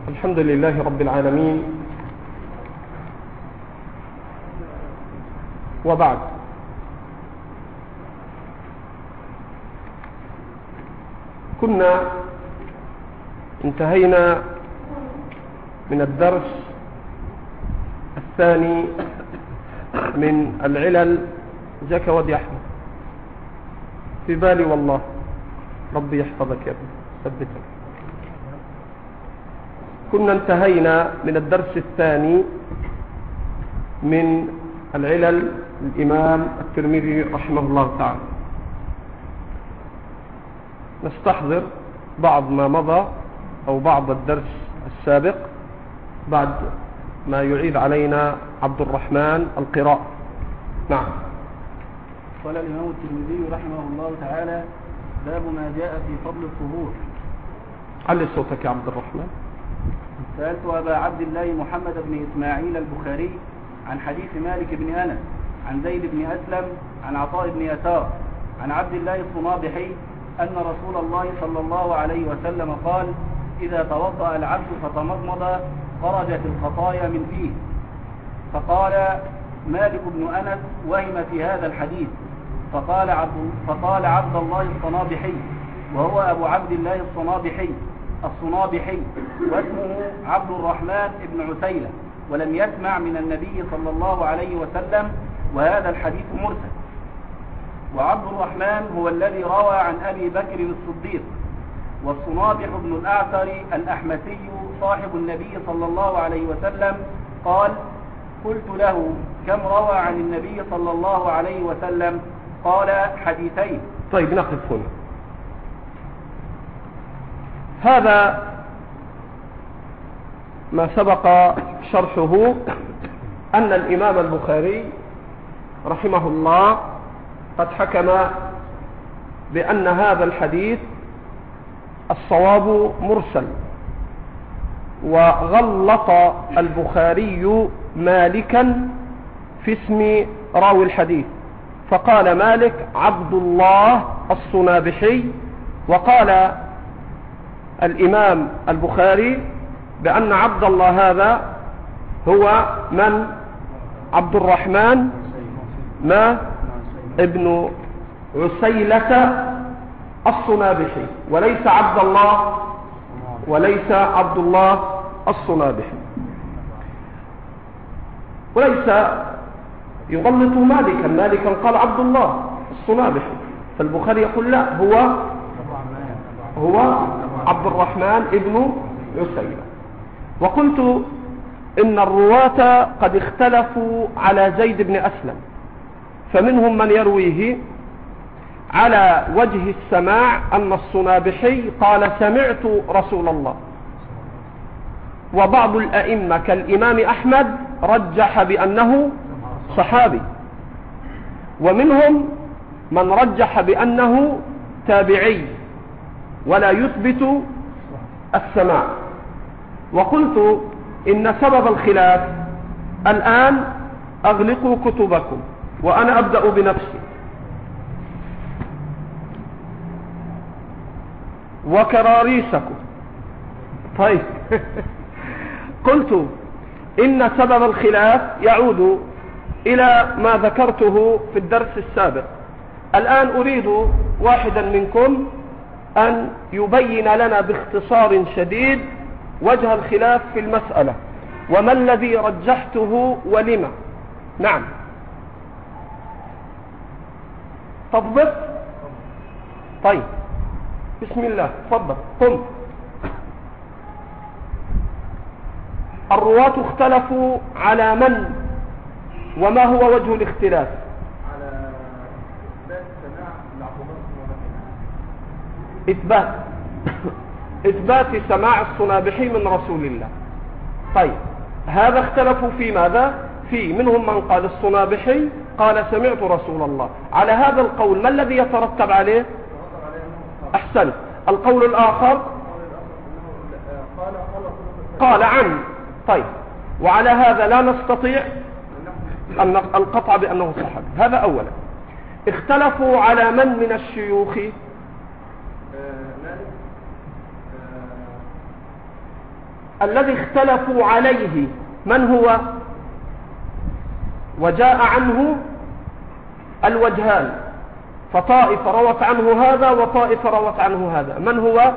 الحمد لله رب العالمين، وبعد. كنا انتهينا من الدرس الثاني من العلل. جاك ودي أحمد في بالي والله، ربي يحفظك يا ابني، ثبتك. كنا انتهينا من الدرس الثاني من العلل الإمام الترمذي رحمه الله تعالى. نستحضر بعض ما مضى أو بعض الدرس السابق بعد ما يعيد علينا عبد الرحمن القراءة. نعم. قال الإمام الترمذي رحمه الله تعالى: باب ما جاء في فضل الطهور. علي صوتك يا عبد الرحمن. سألت أبا عبد الله محمد بن إسماعيل البخاري عن حديث مالك بن أنس عن زيد بن أسلم عن عطاء بن يسار عن عبد الله الصنابحي أن رسول الله صلى الله عليه وسلم قال: إذا توضأ العبد فتمضمض خرجت الخطايا من فيه. فقال مالك بن أنس: وهم في هذا الحديث. فقال عبد الله الصنابحي، وهو أبو عبد الله الصنابحي واسمه عبد الرحمن بن عسيلة، ولم يسمع من النبي صلى الله عليه وسلم، وهذا الحديث مرسل. وعبد الرحمن هو الذي روى عن أبي بكر الصديق. والصنابح بن الأعثر الأحمسي صاحب النبي صلى الله عليه وسلم قال: قلت له: كم روى عن النبي صلى الله عليه وسلم؟ قال: حديثين. طيب، نقف هنا. هذا ما سبق شرحه، أن الإمام البخاري رحمه الله قد حكم بأن هذا الحديث الصواب مرسل، وغلط البخاري مالكا في اسم راوي الحديث، فقال مالك عبد الله الصنابحي، وقال الإمام البخاري بأن عبد الله هذا هو من؟ عبد الرحمن ابن عسيلة الصنابحي، وليس عبد الله الصنابحي، وليس يغلط مالكا قال عبد الله الصنابحي، فالبخاري يقول لا، هو عبد الرحمن ابن عسيلة. وقلت إن الرواة قد اختلفوا على زيد بن أسلم، فمنهم من يرويه على وجه السماع أن الصنابحي قال: سمعت رسول الله. وبعض الأئمة كالإمام أحمد رجح بأنه صحابي، ومنهم من رجح بأنه تابعي ولا يثبت السماع. وقلت إن سبب الخلاف الآن أغلقوا كتبكم وأنا أبدأ بنفسي وكراريسكم. طيب. قلت إن سبب الخلاف يعود إلى ما ذكرته في الدرس السابق. الآن أريد واحدا منكم أن يبين لنا باختصار شديد وجه الخلاف في المسألة، وما الذي رجحته ولما. نعم، تضبط. طيب، بسم الله، تفضل. قم. الرواة اختلفوا على من، وما هو وجه الاختلاف؟ على إثبات سماع الصنابحي من رسول الله. طيب، هذا اختلفوا في ماذا؟ منهم من قال الصنابحي قال سمعت رسول الله. على هذا القول ما الذي يترتب عليه؟ أحسن. القول الآخر قال عنه. طيب، وعلى هذا لا نستطيع أن القطع بأنه صحابي. هذا أولا. اختلفوا على من الشيوخ؟ الذي اختلفوا عليه من هو؟ وجاء عنه الوجهان، فطائفة روت عنه هذا وطائفة روت عنه هذا. من هو؟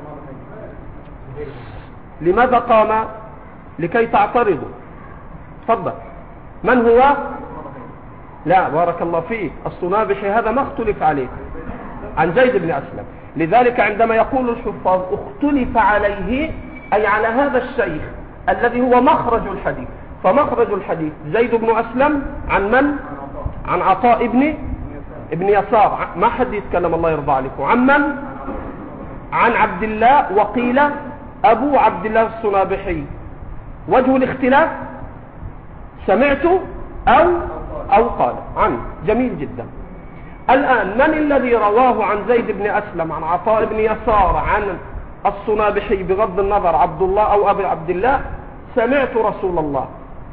لماذا قام؟ لكي تعترضوا. تفضل. من هو؟ لا، بارك الله فيك، الصنابحي هذا ما اختلف عليه، عن زيد بن أسلم. لذلك عندما يقول الحفاظ اختلف عليه أي على هذا الشيخ الذي هو مخرج الحديث. فمخرج الحديث زيد بن أسلم عن من؟ عن عطاء ابن يسار. ما حد يتكلم الله يرضى عليكم. عن من؟ عن عبد الله، وقيل أبو عبد الله الصنابحي. وجه الاختلاف سمعت أو قال عنه. جميل جدا. الآن من الذي رواه عن زيد بن أسلم عن عطاء بن يسار عن الصنابحي بغض النظر عبد الله أو أبي عبد الله؟ سمعت رسول الله.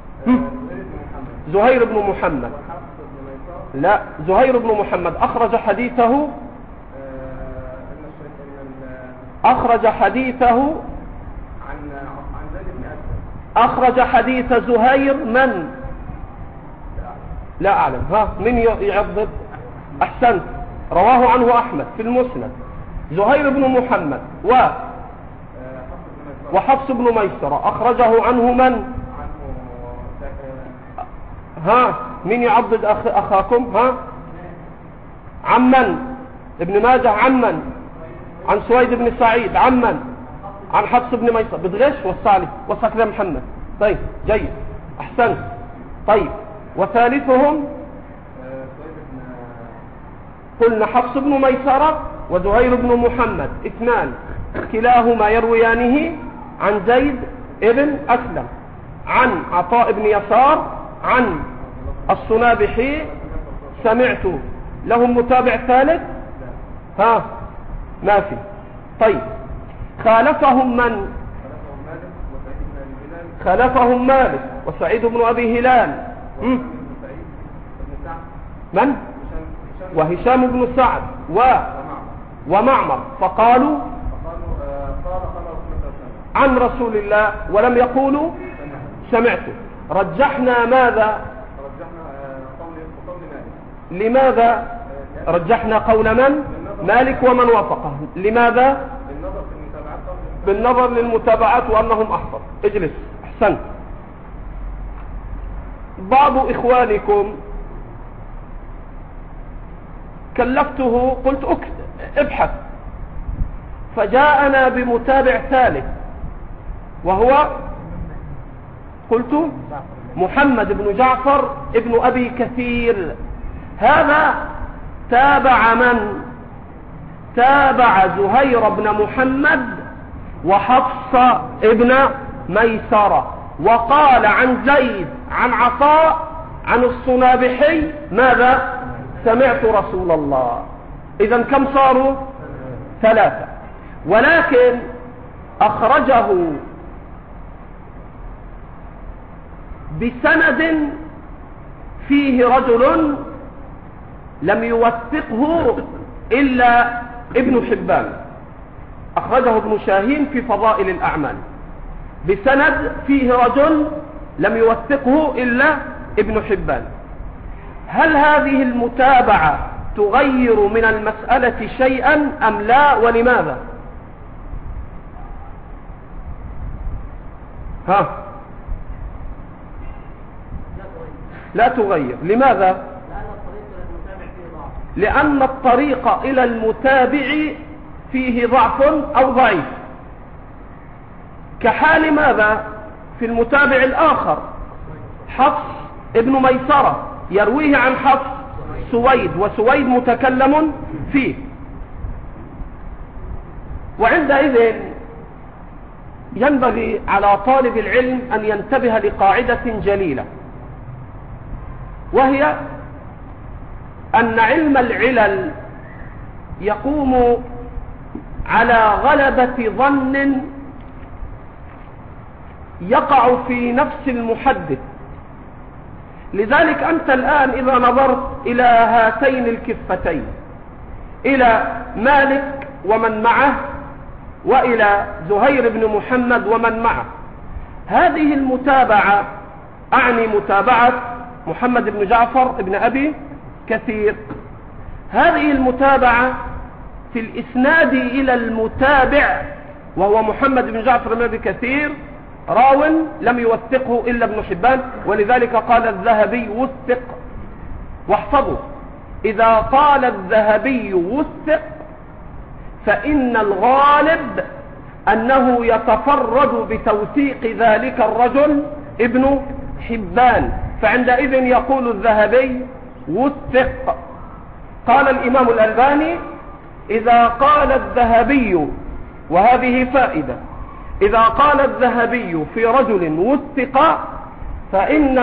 زهير بن محمد. لا، زهير بن محمد أخرج حديثه أخرج حديث زهير من؟ لا أعلم. ها، من يعضد؟ أحسنت، رواه عنه أحمد في المسند. زهير بن محمد وحفص بن ميسرة أخرجه عنه من؟ ها، من يعضد أخاكم؟ ها، عمن؟ ابن ماجه عمن؟ عن سويد بن سعيد عمن؟ عن حفص بن ميسرة. بتغش وسع كده محمد. طيب جيد، أحسنت. طيب، وثالثهم قلنا حفص بن ميسرة وزهير بن محمد، اثنان كلاهما يرويانه عن زيد ابن أسلم عن عطاء بن يسار عن الصنابحي. سمعت. لهم متابع ثالث؟ ها، ما في. طيب، خالفهم من؟ خالفهم مالك وسعيد بن أبي هلال. من؟ وهشام بن سعد ومعمر. فقالوا عن رسول الله ولم يقولوا سمعته. رجحنا ماذا؟ لماذا رجحنا قول من؟ مالك ومن وافقه. لماذا؟ بالنظر للمتابعات وأنهم أحفظ. اجلس. أحسنت. بعض إخوانكم كلفته، قلت ابحث، فجاءنا بمتابع ثالث وهو قلت محمد بن جعفر ابن أبي كثير. هذا تابع من؟ تابع زهير بن محمد وحفص ابن ميسرة، وقال عن زيد عن عطاء عن الصنابحي ماذا؟ سمعت رسول الله. إذن كم صاروا؟ ثلاثة. ولكن أخرجه بسند فيه رجل لم يوثقه إلا ابن حبان. أخرجه ابن شاهين في فضائل الأعمال بسند فيه رجل لم يوثقه إلا ابن حبان. هل هذه المتابعة تغير من المسألة شيئا أم لا؟ ولماذا؟ ها، لا تغير. لماذا؟ لأن الطريق إلى المتابع فيه ضعف أو ضعيف، كحال ماذا؟ في المتابع الآخر حفص ابن ميسرة يرويه عن حفص سويد، وسويد متكلم فيه. وعندئذ ينبغي على طالب العلم أن ينتبه لقاعدة جليلة، وهي أن علم العلل يقوم على غلبة ظن يقع في نفس المحدث. لذلك أنت الآن إذا نظرت إلى هاتين الكفتين، إلى مالك ومن معه وإلى زهير بن محمد ومن معه، هذه المتابعة أعني متابعة محمد بن جعفر بن أبي كثير. هذه المتابعة في الإسناد إلى المتابع وهو محمد بن جعفر بن أبي كثير راو لم يوثقه إلا ابن حبان، ولذلك قال الذهبي وثق. واحفظوا، إذا قال الذهبي وثق فإن الغالب أنه يتفرد بتوثيق ذلك الرجل ابن حبان، فعندئذ يقول الذهبي وثق. قال الإمام الألباني إذا قال الذهبي، وهذه فائدة، إذا قال الذهبي في رجل وثق فإن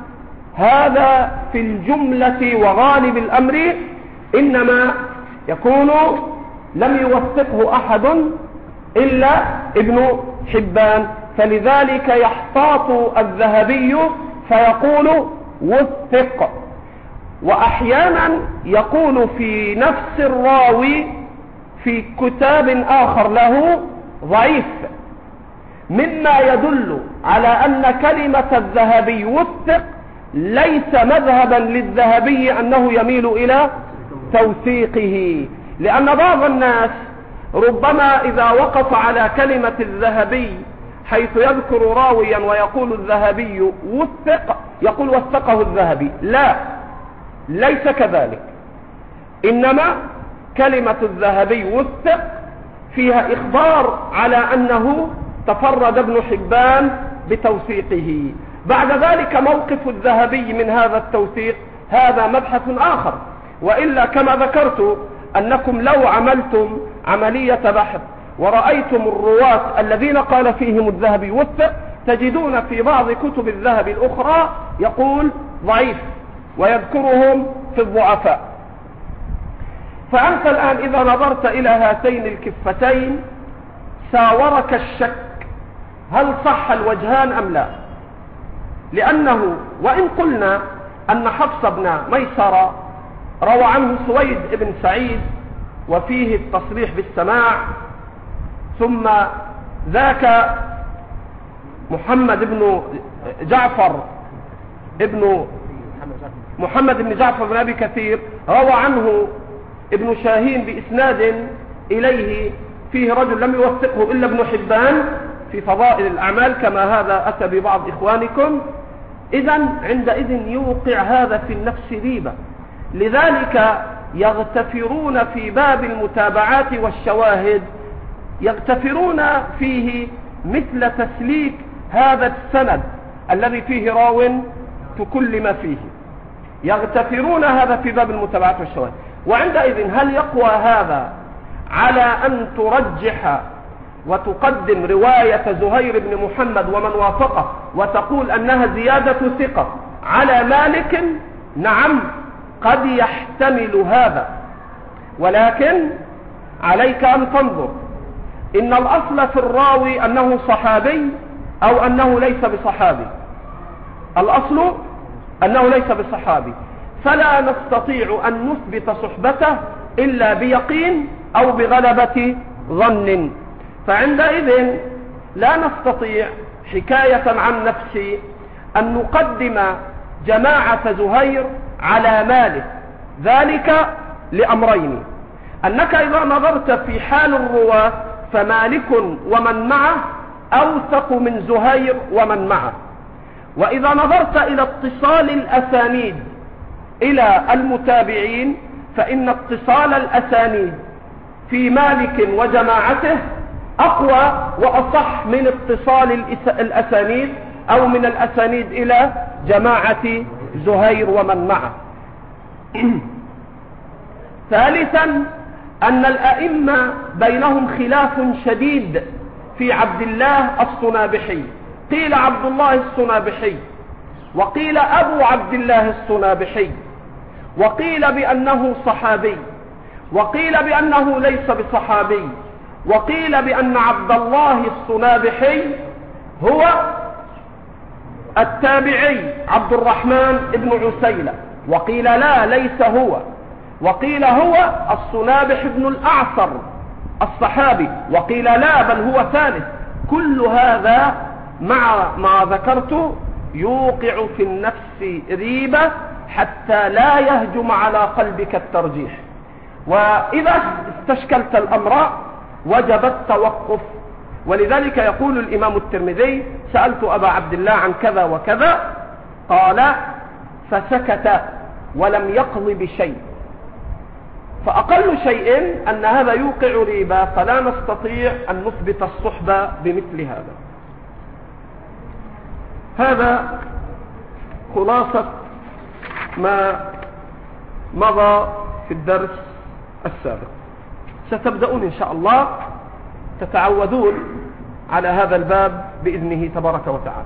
هذا في الجملة وغالب الأمر إنما يكون لم يوثقه أحد إلا ابن حبان، فلذلك يحتاط الذهبي فيقول وثق. وأحيانا يقول في نفس الراوي في كتاب آخر له ضعيف، مما يدل على أن كلمة الذهبي وثق ليس مذهبا للذهبي أنه يميل إلى توثيقه، لأن بعض الناس ربما إذا وقف على كلمة الذهبي حيث يذكر راويا ويقول الذهبي وثق يقول وثقه الذهبي. لا، ليس كذلك، إنما كلمة الذهبي وثق فيها إخبار على أنه تفرد ابن حبان بتوثيقه. بعد ذلك موقف الذهبي من هذا التوثيق هذا مبحث آخر، وإلا كما ذكرت أنكم لو عملتم عملية بحث ورأيتم الرواة الذين قال فيهم الذهبي وثق تجدون في بعض كتب الذهبي الأخرى يقول ضعيف ويذكرهم في الضعفاء. فأنت الآن إذا نظرت إلى هاتين الكفتين ساورك الشك هل صح الوجهان أم لا، لأنه وإن قلنا أن حفص بن ميسرة روى عنه سويد بن سعيد وفيه التصريح بالسماع، ثم ذاك محمد بن جعفر بن أبي كثير روى عنه ابن شاهين بإسناد إليه فيه رجل لم يوثقه إلا ابن حبان في فضائل الأعمال كما هذا أتى ببعض إخوانكم. إذن عندئذ يوقع هذا في النفس ريبة، لذلك يغتفرون في باب المتابعات والشواهد، يغتفرون فيه مثل تسليك هذا السند الذي فيه راو تكلم فيه، يغتفرون هذا في باب المتابعات والشواهد. وعندئذ هل يقوى هذا على أن ترجح وتقدم رواية زهير بن محمد ومن وافقه وتقول أنها زيادة ثقة على مالك؟ نعم، قد يحتمل هذا، ولكن عليك أن تنظر إن الأصل في الراوي أنه صحابي أو أنه ليس بصحابي. الأصل أنه ليس بصحابي، فلا نستطيع أن نثبت صحبته إلا بيقين أو بغلبة ظن. فعندئذ لا نستطيع حكاية عن نفسي أن نقدم جماعة زهير على مالك، ذلك لأمرين: أنك إذا نظرت في حال الرواة فمالك ومن معه أوثق من زهير ومن معه، وإذا نظرت إلى اتصال الأسانيد إلى المتابعين فإن اتصال الأسانيد في مالك وجماعته أقوى وأصح من اتصال الأسانيد أو من الأسانيد إلى جماعة زهير ومن معه. ثالثا أن الأئمة بينهم خلاف شديد في عبد الله الصنابحي، قيل عبد الله الصنابحي، وقيل أبو عبد الله الصنابحي، وقيل بأنه صحابي، وقيل بأنه ليس بصحابي، وقيل بأن عبد الله الصنابحي هو التابعي عبد الرحمن بن عسيلة، وقيل لا ليس هو، وقيل هو الصنابح بن الأعصر الصحابي، وقيل لا بل هو ثالث. كل هذا مع ما ذكرت يوقع في النفس ريبة حتى لا يهجم على قلبك الترجيح. وإذا استشكلت الأمر وجب التوقف. ولذلك يقول الإمام الترمذي: سألت أبا عبد الله عن كذا وكذا، قال فسكت ولم يقض بشيء. فأقل شيء أن هذا يوقع ريبة، فلا نستطيع أن نثبت الصحبة بمثل هذا. هذا خلاصة ما مضى في الدرس السابق. ستبدأون إن شاء الله تتعودون على هذا الباب بإذنه تبارك وتعالى.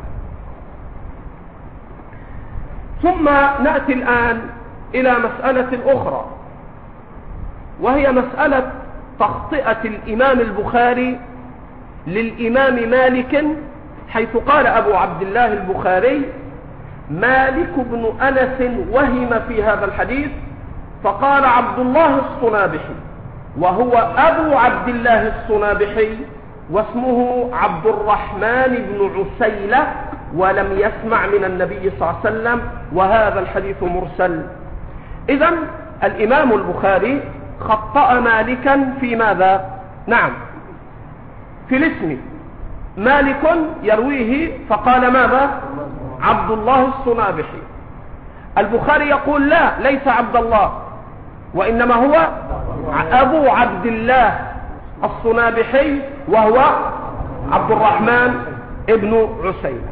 ثم نأتي الآن إلى مسألة أخرى، وهي مسألة تخطئة الإمام البخاري للإمام مالك، حيث قال أبو عبد الله البخاري: مالك بن أنس وهم في هذا الحديث، فقال عبد الله الصنابحي، وهو أبو عبد الله الصنابحي واسمه عبد الرحمن بن عسيلة، ولم يسمع من النبي صلى الله عليه وسلم، وهذا الحديث مرسل. إذن الإمام البخاري خطأ مالكا في ماذا؟ نعم، في الاسم. مالك يرويه فقال ماذا؟ عبد الله الصنابحي. البخاري يقول لا، ليس عبد الله، وإنما هو أبو عبد الله الصنابحي، وهو عبد الرحمن ابن عسيلة.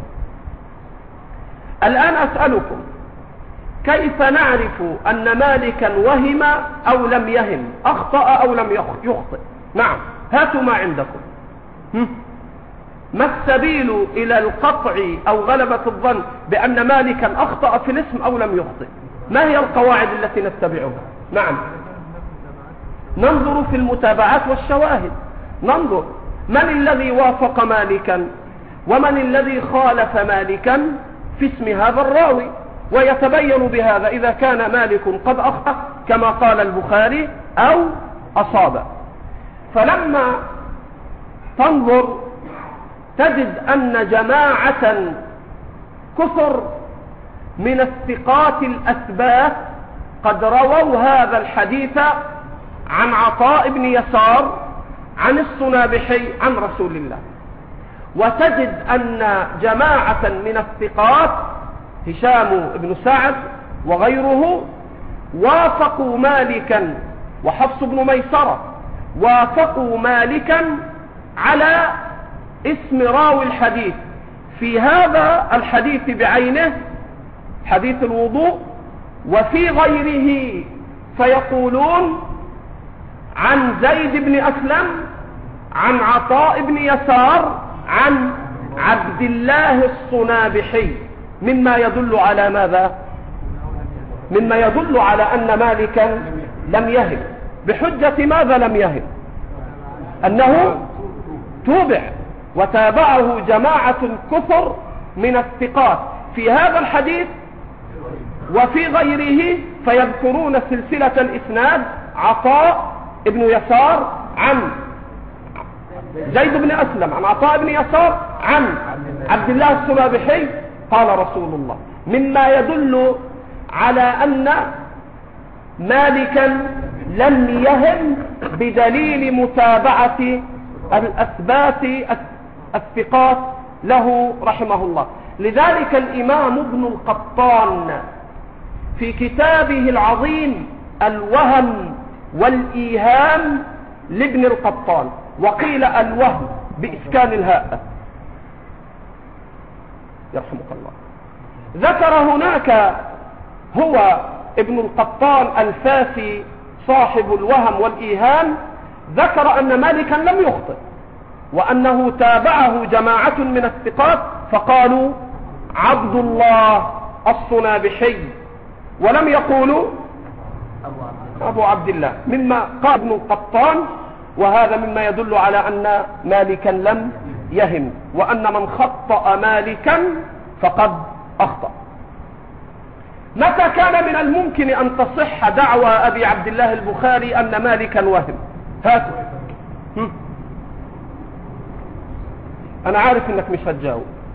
الآن أسألكم: كيف نعرف أن مالكا وهم أو لم يهم، أخطأ أو لم يخطئ؟ نعم، هاتوا ما عندكم. ما السبيل إلى القطع أو غلبة الظن بأن مالكا أخطأ في الاسم أو لم يخطئ؟ ما هي القواعد التي نتبعها؟ نعم، ننظر في المتابعات والشواهد، ننظر من الذي وافق مالكا ومن الذي خالف مالكا في اسم هذا الراوي، ويتبين بهذا إذا كان مالك قد أخطأ كما قال البخاري أو أصاب. فلما تنظر تجد أن جماعة كثر من الثقات الأثبات قد رووا هذا الحديث عن عطاء بن يسار عن الصنابحي عن رسول الله. وتجد أن جماعة من الثقات هشام بن سعد وغيره وافقوا مالكا، وحفص بن ميسرة وافقوا مالكا على اسم راوي الحديث في هذا الحديث بعينه، حديث الوضوء، وفي غيره، فيقولون عن زيد بن أسلم عن عطاء بن يسار عن عبد الله الصنابحي، مما يدل على ماذا؟ مما يدل على أن مالكا لم يهم. بحجة ماذا لم يهم؟ أنه توبع، وتابعه جماعة كثر من الثقات في هذا الحديث وفي غيره، فيذكرون سلسلة الإسناد: عطاء بن يسار عن زيد بن أسلم عن عطاء بن يسار عن عبد الله الصنابحي قال رسول الله، مما يدل على أن مالكا لم يهم بدليل متابعة الأثبات الثقات له رحمه الله. لذلك الإمام ابن القطان في كتابه العظيم الوهم والإيهام لابن القطان، وقيل الوهم بإسكان الهاء يرحمك الله، ذكر هناك هو ابن القطان الفاسي صاحب الوهم والإيهام، ذكر أن مالكا لم يخطئ، وأنه تابعه جماعة من الثقات فقالوا عبد الله الصنابحي، ولم يقولوا أبو عبد الله، مما قال ابن القطان، وهذا مما يدل على أن مالكا لم يهم، وأن من خطأ مالكا فقد أخطأ. متى كان من الممكن أن تصح دعوى أبي عبد الله البخاري أن مالكا وهم؟ هاتوا. أنا عارف أنك مش هتجاوب،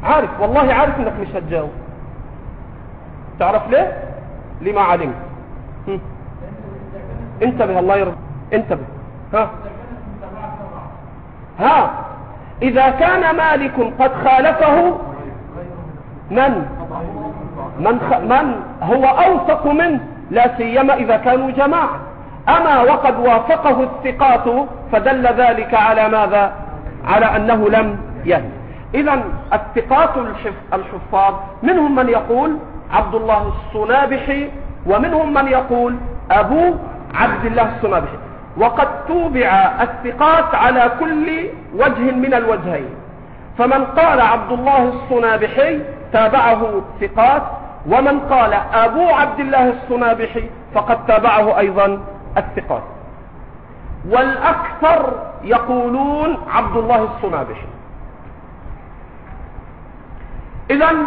عارف، والله عارف انك مش هتجاوب. تعرف ليه؟ لما علمت. انتبه، الله يرضى، انتبه. ها اذا كان مالك قد خالفه من هو اوثق منه، لا سيما اذا كانوا جماعة. اما وقد وافقه الثقات فدل ذلك على ماذا؟ على انه لم يهن. اذا الثقات الحفاظ منهم من يقول عبد الله الصنابحي، ومنهم من يقول ابو عبد الله الصنابحي. وقد توبع الثقات على كل وجه من الوجهين، فمن قال عبد الله الصنابحي تابعه ثقات، ومن قال ابو عبد الله الصنابحي فقد تابعه ايضا الثقات، والاكثر يقولون عبد الله الصنابحي. اذن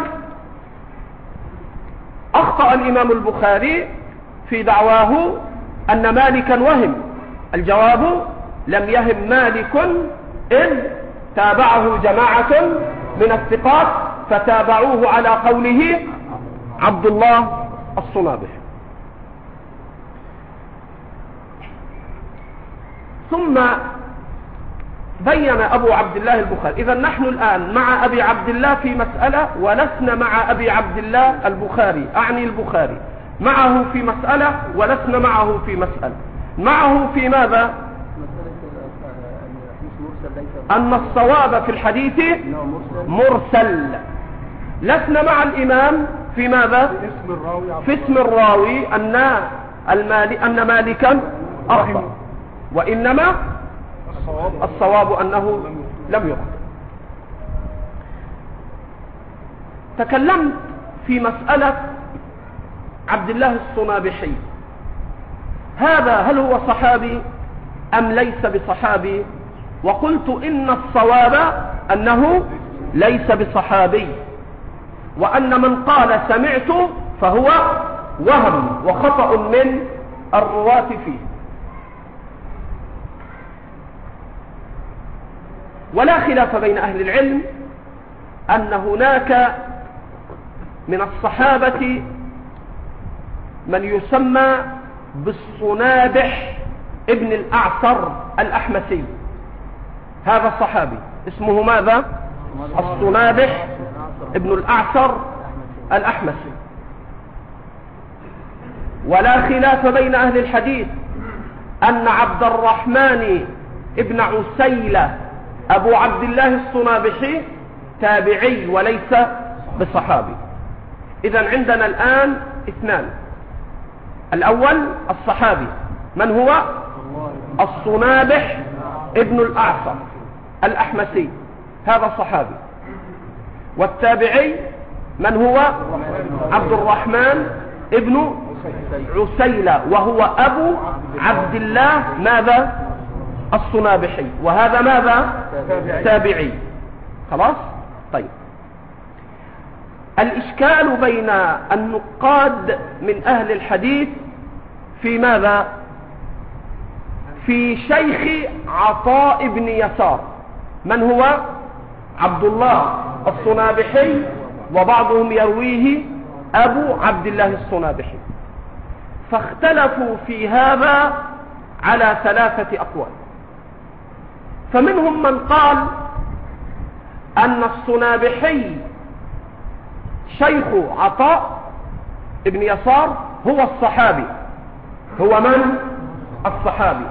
اخطأ الامام البخاري في دعواه ان مالكا وهم. الجواب: لم يهم مالك إذ تابعه جماعة من الثقات فتابعوه على قوله عبد الله الصنابحي. ثم بين أبو عبد الله البخاري. إذا نحن الآن مع أبي عبد الله في مسألة، ولسنا مع أبي عبد الله البخاري، أعني البخاري، معه في مسألة ولسنا معه في مسألة. معه في ماذا؟ أن الصواب في الحديث مرسل. لسنا مع الإمام في ماذا؟ في اسم الراوي أن مالكا أخطأ، وإنما الصواب أنه لم يخطئ. تكلمت في مسألة عبد الله الصنابحي، هذا هل هو صحابي أم ليس بصحابي؟ وقلت إن الصواب أنه ليس بصحابي، وأن من قال سمعت فهو وهم وخطأ من الرواة فيه. ولا خلاف بين أهل العلم أن هناك من الصحابة من يسمى بالصنابح ابن الأعصر الأحمسي. هذا الصحابي اسمه ماذا؟ الصنابح ابن الأعصر الأحمسي. ولا خلاف بين أهل الحديث أن عبد الرحمن ابن عسيلة أبو عبد الله الصنابحي تابعي وليس بصحابي. إذن عندنا الآن اثنان: الأول الصحابي من هو؟ الصنابح ابن الأعصر الأحمسي، هذا صحابي. والتابعي من هو؟ عبد الرحمن ابن عسيلة، وهو أبو عبد الله ماذا؟ الصنابحي، وهذا ماذا؟ تابعي. خلاص؟ طيب، الإشكال بين النقاد من أهل الحديث في ماذا؟ في شيخ عطاء بن يسار. من هو؟ عبد الله الصنابحي، وبعضهم يرويه أبو عبد الله الصنابحي. فاختلفوا في هذا على 3 أقوال. فمنهم من قال أن الصنابحي شيخ عطاء ابن يسار هو الصحابي. هو من؟ الصحابي.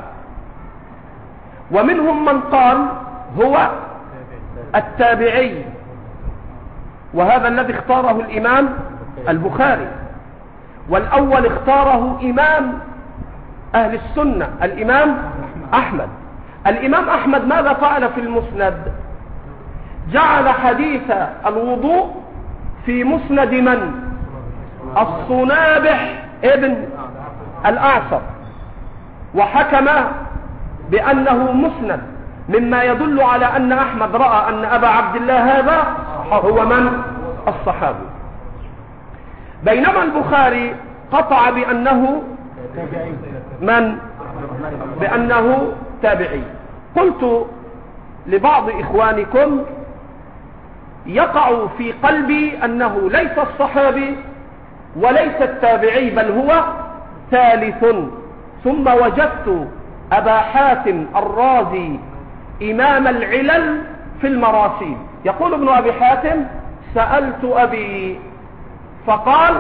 ومنهم من قال هو التابعي، وهذا الذي اختاره الإمام البخاري. والأول اختاره إمام أهل السنة الإمام أحمد. الإمام أحمد ماذا فعل في المسند؟ جعل حديث الوضوء في مسند من؟ الصنابح ابن الأعصر، وحكم بأنه مسند، مما يدل على أن أحمد رأى أن أبا عبد الله هذا هو من؟ الصحابي. بينما البخاري قطع بأنه من؟ بأنه تابعي. قلت لبعض إخوانكم يقع في قلبي أنه ليس الصحابي وليس التابعي بل هو ثالث. ثم وجدت أبا حاتم الرازي إمام العلل في المراسيل يقول ابن أبي حاتم: سألت أبي فقال: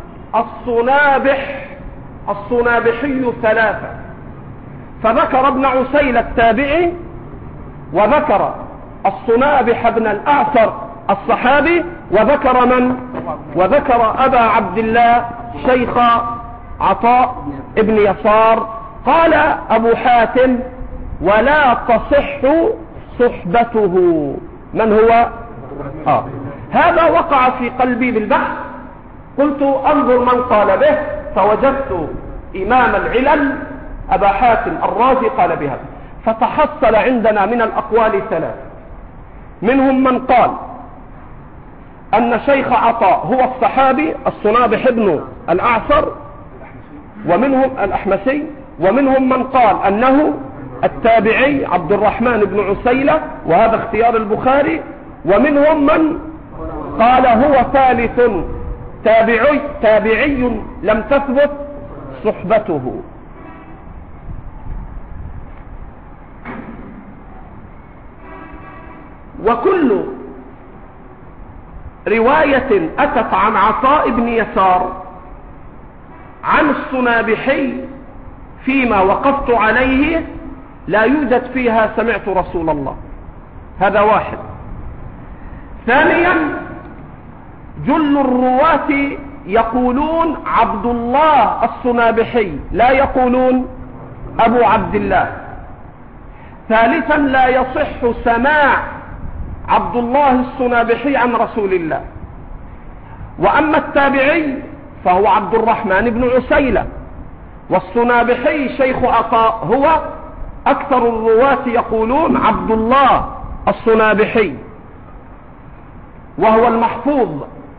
الصنابحي ثلاثة، فذكر ابن عسيل التابعي، وذكر الصنابح بن الأعصر الصحابي، وذكر من؟ وذكر أبا عبد الله شيخ عطاء ابن يسار. قال أبو حاتم: ولا تصح صحبته. من هو؟ هذا وقع في قلبي بالبحث، قلت أنظر من قال به، فوجدت إمام العلل أبا حاتم الرازي قال بها. فتحصل عندنا من الأقوال ثلاث، منهم من قال أن شيخ عطاء هو الصحابي الصنابح بن الأعصر، ومنهم الأحمسي، ومنهم من قال أنه التابعي عبد الرحمن بن عسيلة، وهذا اختيار البخاري، ومنهم من قال هو ثالث تابعي لم تثبت صحبته. وكل رواية أتت عن عطاء بن يسار عن الصنابحي فيما وقفت عليه لا يوجد فيها سمعت رسول الله. هذا واحد. ثانيا، جل الرواة يقولون عبد الله الصنابحي، لا يقولون أبو عبد الله. ثالثا، لا يصح سماع عبد الله الصنابحي عن رسول الله. وأما التابعي فهو عبد الرحمن بن عسيلة، والصنابحي شيخ عطاء هو أكثر الرواة يقولون عبد الله الصنابحي، وهو المحفوظ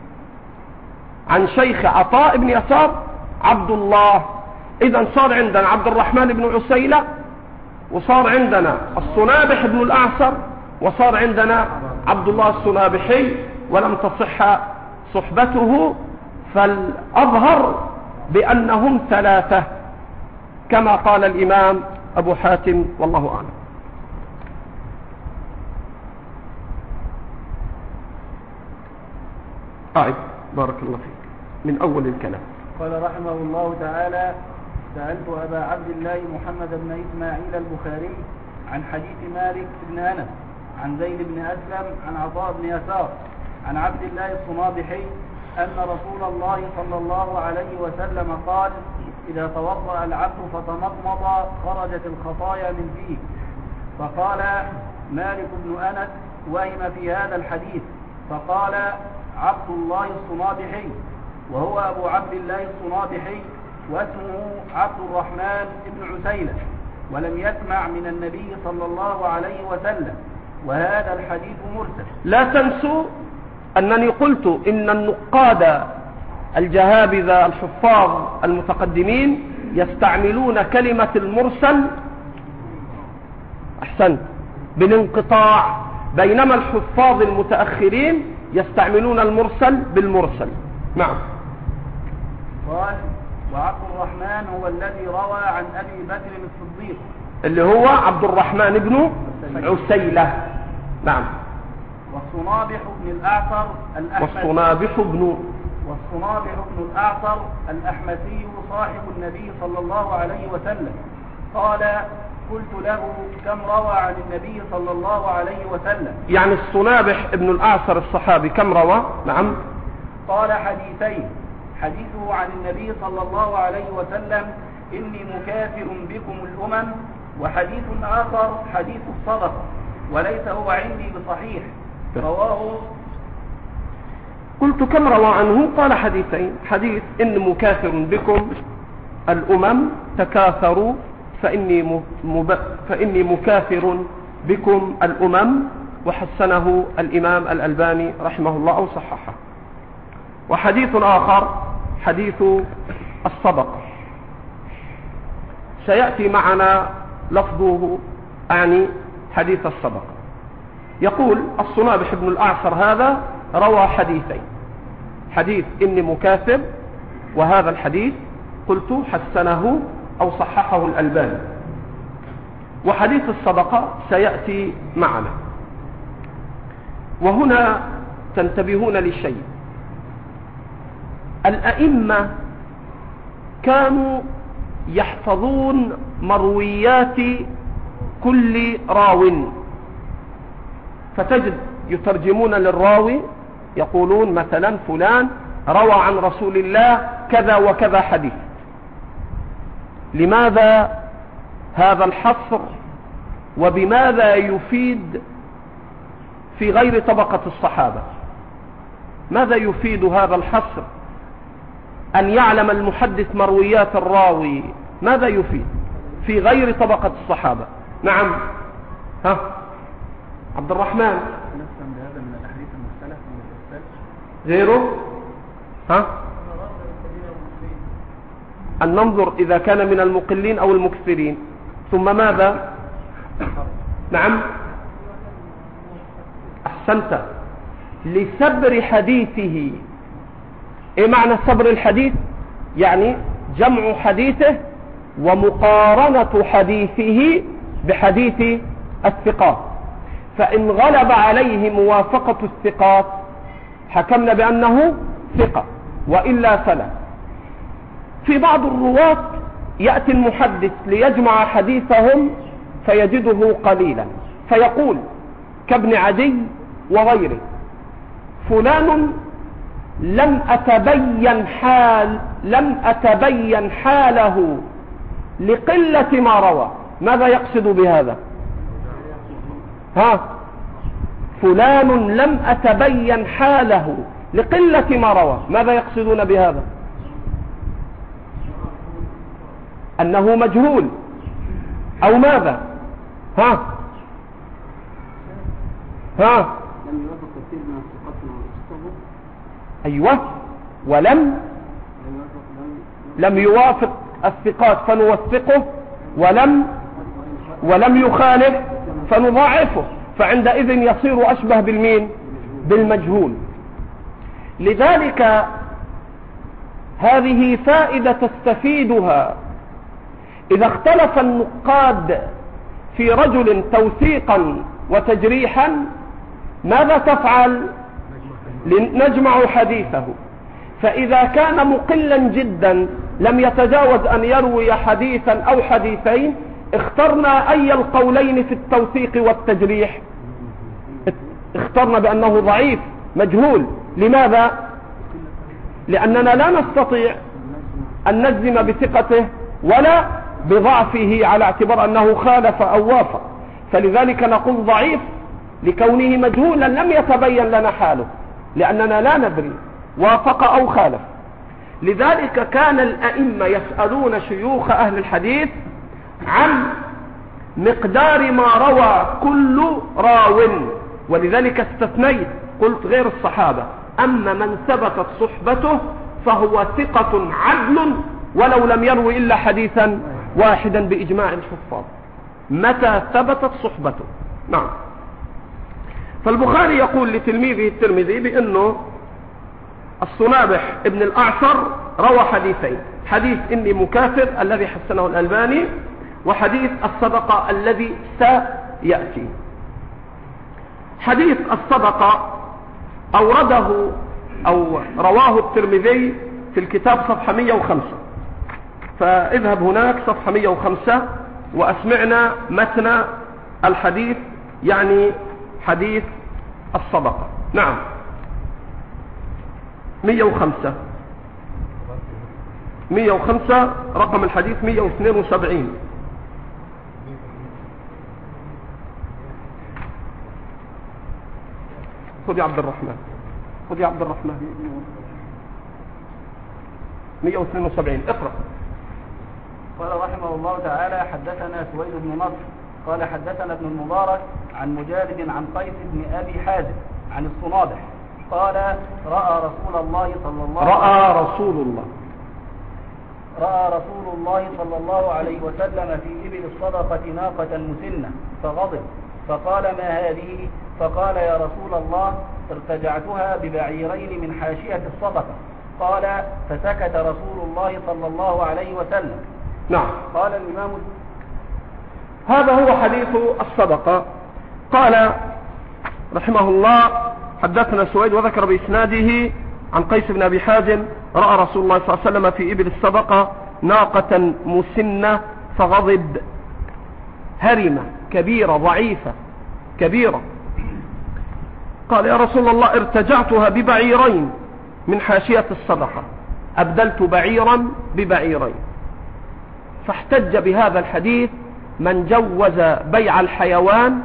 عن شيخ عطاء بن يسار عبد الله. إذن صار عندنا عبد الرحمن بن عسيلة، وصار عندنا الصنابح بن الأعصر، وصار عندنا عبد الله الصنابحي، ولم تصح صحبته. فالأظهر بأنهم ثلاثة كما قال الإمام أبو حاتم، والله أعلم. بارك الله فيك من أول الكلام. قال رحمه الله تعالى: سألت أبا عبد الله محمد بن إسماعيل البخاري عن حديث مالك بن أنس عن زيد بن أسلم عن عطاء بن يسار عن عبد الله الصنابحي أن رسول الله صلى الله عليه وسلم قال: إذا توضأ العبد فتمضمض خرجت الخطايا من فيه. فقال مالك بن أنس: وهم في هذا الحديث، فقال: عبد الله الصنابحي، وهو أبو عبد الله الصنابحي، واسمه عبد الرحمن بن عسيلة، ولم يسمع من النبي صلى الله عليه وسلم، وهذا الحديث مرسل. لا تنسوا أنني قلت إن النقاد الجهابذة الحفاظ المتقدمين يستعملون كلمة المرسل أحسن بالانقطاع، بينما الحفاظ المتأخرين يستعملون المرسل بالمرسل. نعم. قال: وعبد الرحمن هو الذي روى عن أبي بكر الصديق، اللي هو عبد الرحمن بن عسيلة. نعم. والصنابح بن الأعصر الأحمسي صاحب النبي صلى الله عليه وسلم. قال: قلت له: كم روى عن النبي صلى الله عليه وسلم؟ يعني الصنابح ابن الأعصر الصحابي كم روى؟ نعم. قال: حديثين. حديثه عن النبي صلى الله عليه وسلم: إني مكافر بكم الأمم، وحديث آخر حديث الصدقة، وليس هو عندي بصحيح، رواه. قلت: كم روى عنه؟ قال: حديثين. حديث إن مكافر بكم الأمم تكاثروا فإني مكافر بكم الأمم، وحسنه الإمام الألباني رحمه الله أو صححه. وحديث آخر حديث الصدقة سيأتي معنا لفظه، أعني حديث الصدقة. يقول الصنابح بن الأعصر هذا روى حديثين، حديث إني مكاثر، وهذا الحديث قلت حسنه أو صححه الألباني، وحديث الصدقة سيأتي معنا. وهنا تنتبهون للشيء، الأئمة كانوا يحفظون مرويات كل راو، فتجد يترجمون للراوي يقولون مثلا فلان روى عن رسول الله كذا وكذا حديث. لماذا هذا الحصر؟ وبماذا يفيد في غير طبقة الصحابة؟ ماذا يفيد هذا الحصر؟ أن يعلم المحدث مرويات الراوي ماذا يفيد في غير طبقة الصحابة؟ نعم، ها عبد الرحمن، غيره، ها أن ننظر إذا كان من المقلين أو المكثرين، ثم ماذا؟ نعم، أحسنت، لسبر حديثه. إيه معنى سبر الحديث؟ يعني جمع حديثه ومقارنة حديثه بحديث الثقات، فإن غلب عليه موافقة الثقات حكمنا بأنه ثقة، وإلا فلا. في بعض الرواة يأتي المحدث ليجمع حديثهم فيجده قليلا، فيقول كابن عدي وغيره فلان لم أتبين حاله لقلة ما روى. ماذا يقصد بهذا؟ ها، فلان لم أتبين حاله لقلة ما روى، ماذا يقصدون بهذا؟ أنه مجهول أو ماذا؟ ها أيوة، لم يوافق الثقات فنوثقه، ولم يخالف فنضاعفه، فعندئذ يصير أشبه بالمين؟ بالمجهول. لذلك هذه فائدة تستفيدها إذا اختلف النقاد في رجل توثيقا وتجريحا، ماذا تفعل؟ نجمع حديثه، فإذا كان مقلا جدا لم يتجاوز أن يروي حديثا أو حديثين، اخترنا أي القولين في التوثيق والتجريح؟ اخترنا بأنه ضعيف مجهول. لماذا؟ لأننا لا نستطيع أن نجزم بثقته ولا بضعفه على اعتبار أنه خالف أو وافق، فلذلك نقول ضعيف لكونه مجهولا لم يتبين لنا حاله، لأننا لا ندري وافق أو خالف. لذلك كان الأئمة يسألون شيوخ أهل الحديث عن مقدار ما روى كل راو، ولذلك استثنيت قلت غير الصحابة، أما من ثبتت صحبته فهو ثقة عدل ولو لم يروي إلا حديثا واحدا بإجماع الحفاظ متى ثبتت صحبته. نعم. فالبخاري يقول لتلميذه الترمذي بأنه الصنابح ابن الأعصر روى حديثين، حديث إني مكافر الذي حسنه الألباني، وحديث الصدقة الذي سيأتي. حديث الصدقة أورده أو رواه الترمذي في الكتاب صفحة 105، فاذهب هناك صفحة 105 وأسمعنا متن الحديث، يعني حديث الصدقة. نعم، 105 رقم الحديث 172. خذ يا عبد الرحمن، خذ يا عبد الرحمن. 172 اقرأ. قال رحمه الله تعالى: حدثنا سويد بن نصر قال حدثنا ابن المبارك عن مجالد عن قيس بن أبي حازم عن الصنابح قال: رأى رسول الله صلى الله عليه وسلم في إبل الصدقة ناقة مسنة فغضب فقال: ما هذه؟ فقال يا رسول الله ارتجعتها ببعيرين من حاشية الصدقة. قال فسكت رسول الله صلى الله عليه وسلم. نعم. قال الإمام هذا هو حديث الصدقة. قال رحمه الله حدثنا سويد وذكر بإسناده عن قيس بن أبي حازم رأى رسول الله صلى الله عليه وسلم في إبل الصدقة ناقة مسنة فغضب، هرمة كبيرة ضعيفة كبيرة. قال يا رسول الله ارتجعتها ببعيرين من حاشية الصدقة، أبدلت بعيرا ببعيرين. فاحتج بهذا الحديث من جوز بيع الحيوان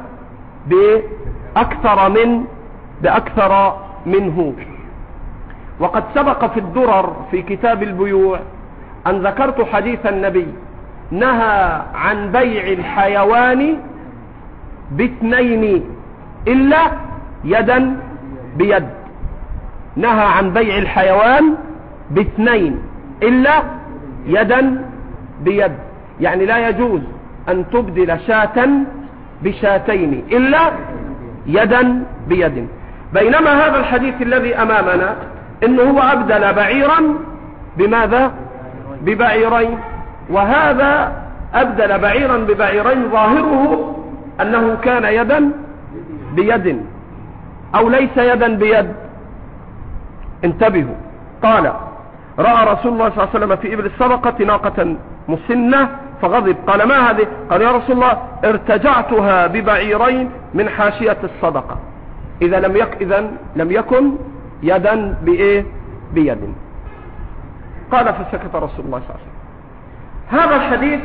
بأكثر منه. وقد سبق في الدرر في كتاب البيوع أن ذكرت حديث النبي نهى عن بيع الحيوان باثنين إلا يدا بيد. نهى عن بيع الحيوان باثنين إلا يدا بيد، يعني لا يجوز أن تبدل شاة بشاتين إلا يدا بيد. بينما هذا الحديث الذي أمامنا إنه هو أبدل بعيرا بماذا؟ ببعيرين، وهذا أبدل بعيرا ببعيرين ظاهره أنه كان يدا بيد أو ليس يدا بيد. انتبهوا. قال رأى رسول الله صلى الله عليه وسلم في إبل الصدقة ناقة مسنة فغضب. قال ما هذه؟ قال يا رسول الله ارتجعتها ببعيرين من حاشية الصدقة. إذا لم يكن يدا بيد. قال فسكت رسول الله صلى الله عليه وسلم. هذا الحديث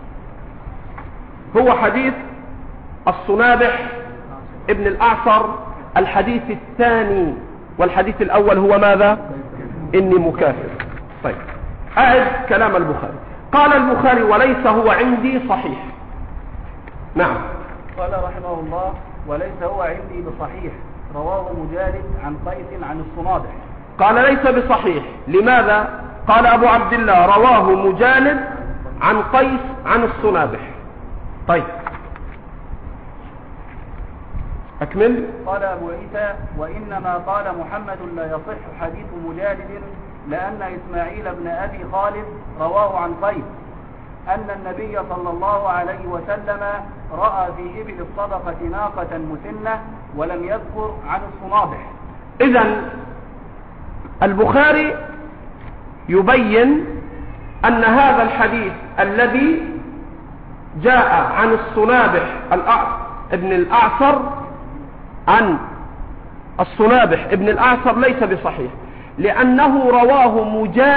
هو حديث الصنابح ابن الأعصر، الحديث الثاني، والحديث الأول هو ماذا؟ إني مكافر. طيب أعد كلام البخاري. قال البخاري وليس هو عندي صحيح. نعم. قال رحمه الله وليس هو عندي بصحيح، رواه مجالد عن قيس عن الصنابح. قال ليس بصحيح. لماذا؟ قال أبو عبد الله رواه مجالد عن قيس عن الصنابح. طيب أكمل. قال أبو عيسى وإنما قال محمد لا يصح حديث مجالد لأن إسماعيل بن أبي خالد رواه عن قيس أن النبي صلى الله عليه وسلم رأى في إبل الصدقة ناقة مسنة ولم يذكر عن الصنابح. إذن البخاري يبين أن هذا الحديث الذي جاء عن الصنابح ابن الأعصر عن الصنابح ابن الأعصر ليس بصحيح، لأنه رواه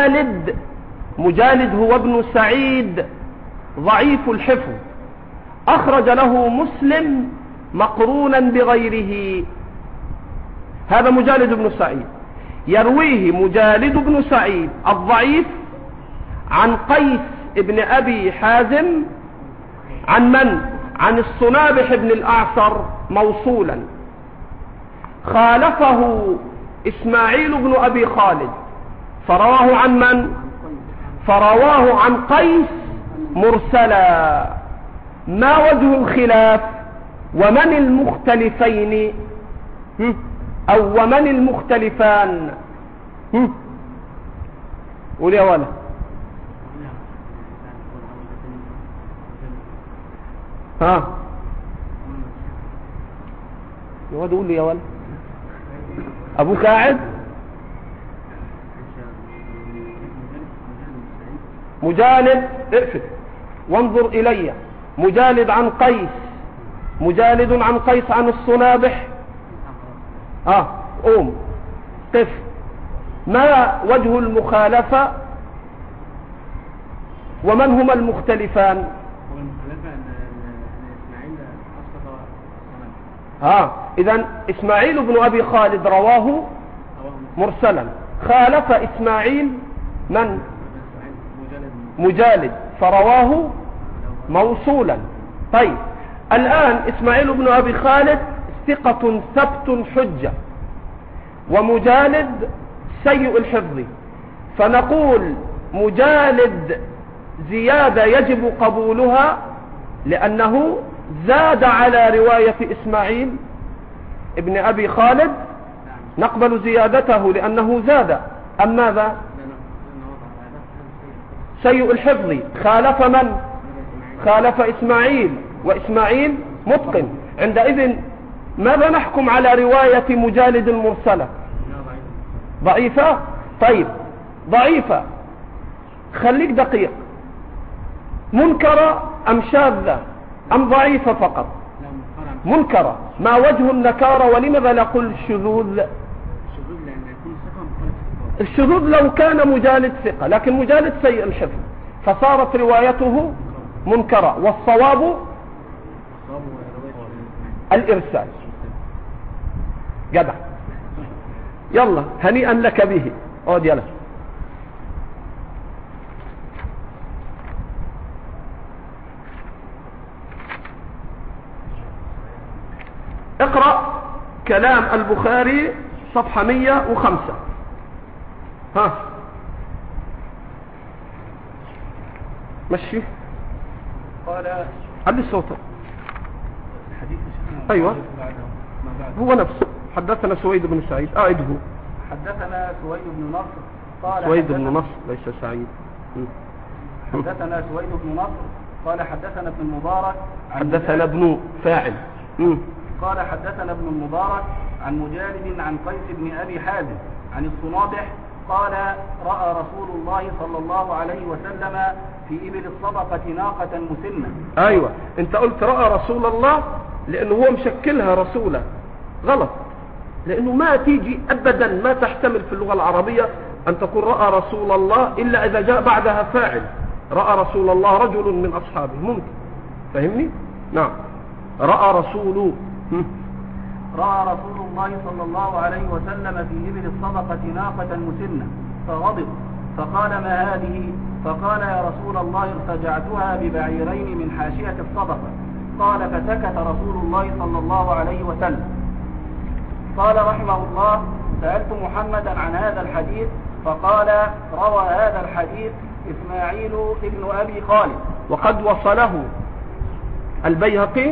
مجالد هو ابن سعيد ضعيف الحفظ، أخرج له مسلم مقرونا بغيره. هذا مجالد بن سعيد يرويه مجالد بن سعيد الضعيف عن قيس ابن أبي حازم عن من؟ عن الصنابح ابن الأعصر موصولا. خالفه إسماعيل بن أبي خالد فرواه عن من؟ فرواه عن قيس مرسلا. ما وجه الخلاف ومن المختلفين أو ومن المختلفان؟ قول يا ولا. ها يا واد قول لي يا ولا. أبوك قاعد. مجالد اقفل وانظر إلي. مجالد عن قيس، مجالد عن قيس عن الصنابح. قوم قف. ما وجه المخالفة ومن هما المختلفان؟ إذن إسماعيل بن أبي خالد رواه مرسلا، خالف إسماعيل من؟ مجالد فرواه موصولا. طيب الآن إسماعيل بن أبي خالد ثقة ثبت حجة، ومجالد سيء الحفظ، فنقول مجالد زيادة يجب قبولها لأنه زاد على رواية إسماعيل، ابن أبي خالد نقبل زيادته لأنه زاد. أم ماذا؟ سيء الحفظ. خالف من؟ خالف إسماعيل، وإسماعيل متقن. عندئذ ماذا نحكم على رواية مجالد المرسلة؟ ضعيفة. طيب ضعيفة، خليك دقيق، منكرة أم شاذة أم ضعيفة فقط؟ منكرة. ما وجه النكارة ولماذا نقول الشذوذ؟ الشذوذ لو كان مجالد ثقة، لكن مجالد سيء الحفظ فصارت روايته منكرة، والصواب الإرسال. جدع، يلا هنيئا لك به. اقعد يلا. اقرأ كلام البخاري صفحة 105. ها مشي. قال علي صوتك. حديث ايوه هو نفسه. حدثنا سويد بن سعيد. اعده. حدثنا سويد بن نصر قال سويد بن نصر ليس سعيد. حدثنا سويد بن نصر قال حدثنا ابن المبارك حدثنا ابن فاعل. قال حدثنا ابن المبارك عن مجالد عن قيس بن أبي حازم عن الصنابح قال رأى رسول الله صلى الله عليه وسلم في إبل الصدقة ناقة مسنة. أيوة، أنت قلت رأى رسول الله لأنه هو مشكلها رسوله. غلط، لأنه ما تيجي أبدا، ما تحتمل في اللغة العربية أن تقول رأى رسول الله إلا إذا جاء بعدها فاعل. رأى رسول الله رجل من أصحابه ممكن، فهمني؟ نعم. رأى رسول الله صلى الله عليه وسلم في إبل الصدقة ناقة مسنة فغضب فقال ما هذه؟ فقال يا رسول الله ارتجعتها ببعيرين من حاشية الصدقة. قال فسكت رسول الله صلى الله عليه وسلم. قال رحمه الله سألت محمدا عن هذا الحديث فقال روى هذا الحديث إسماعيل ابن أبي خالد وقد وصله البيهقي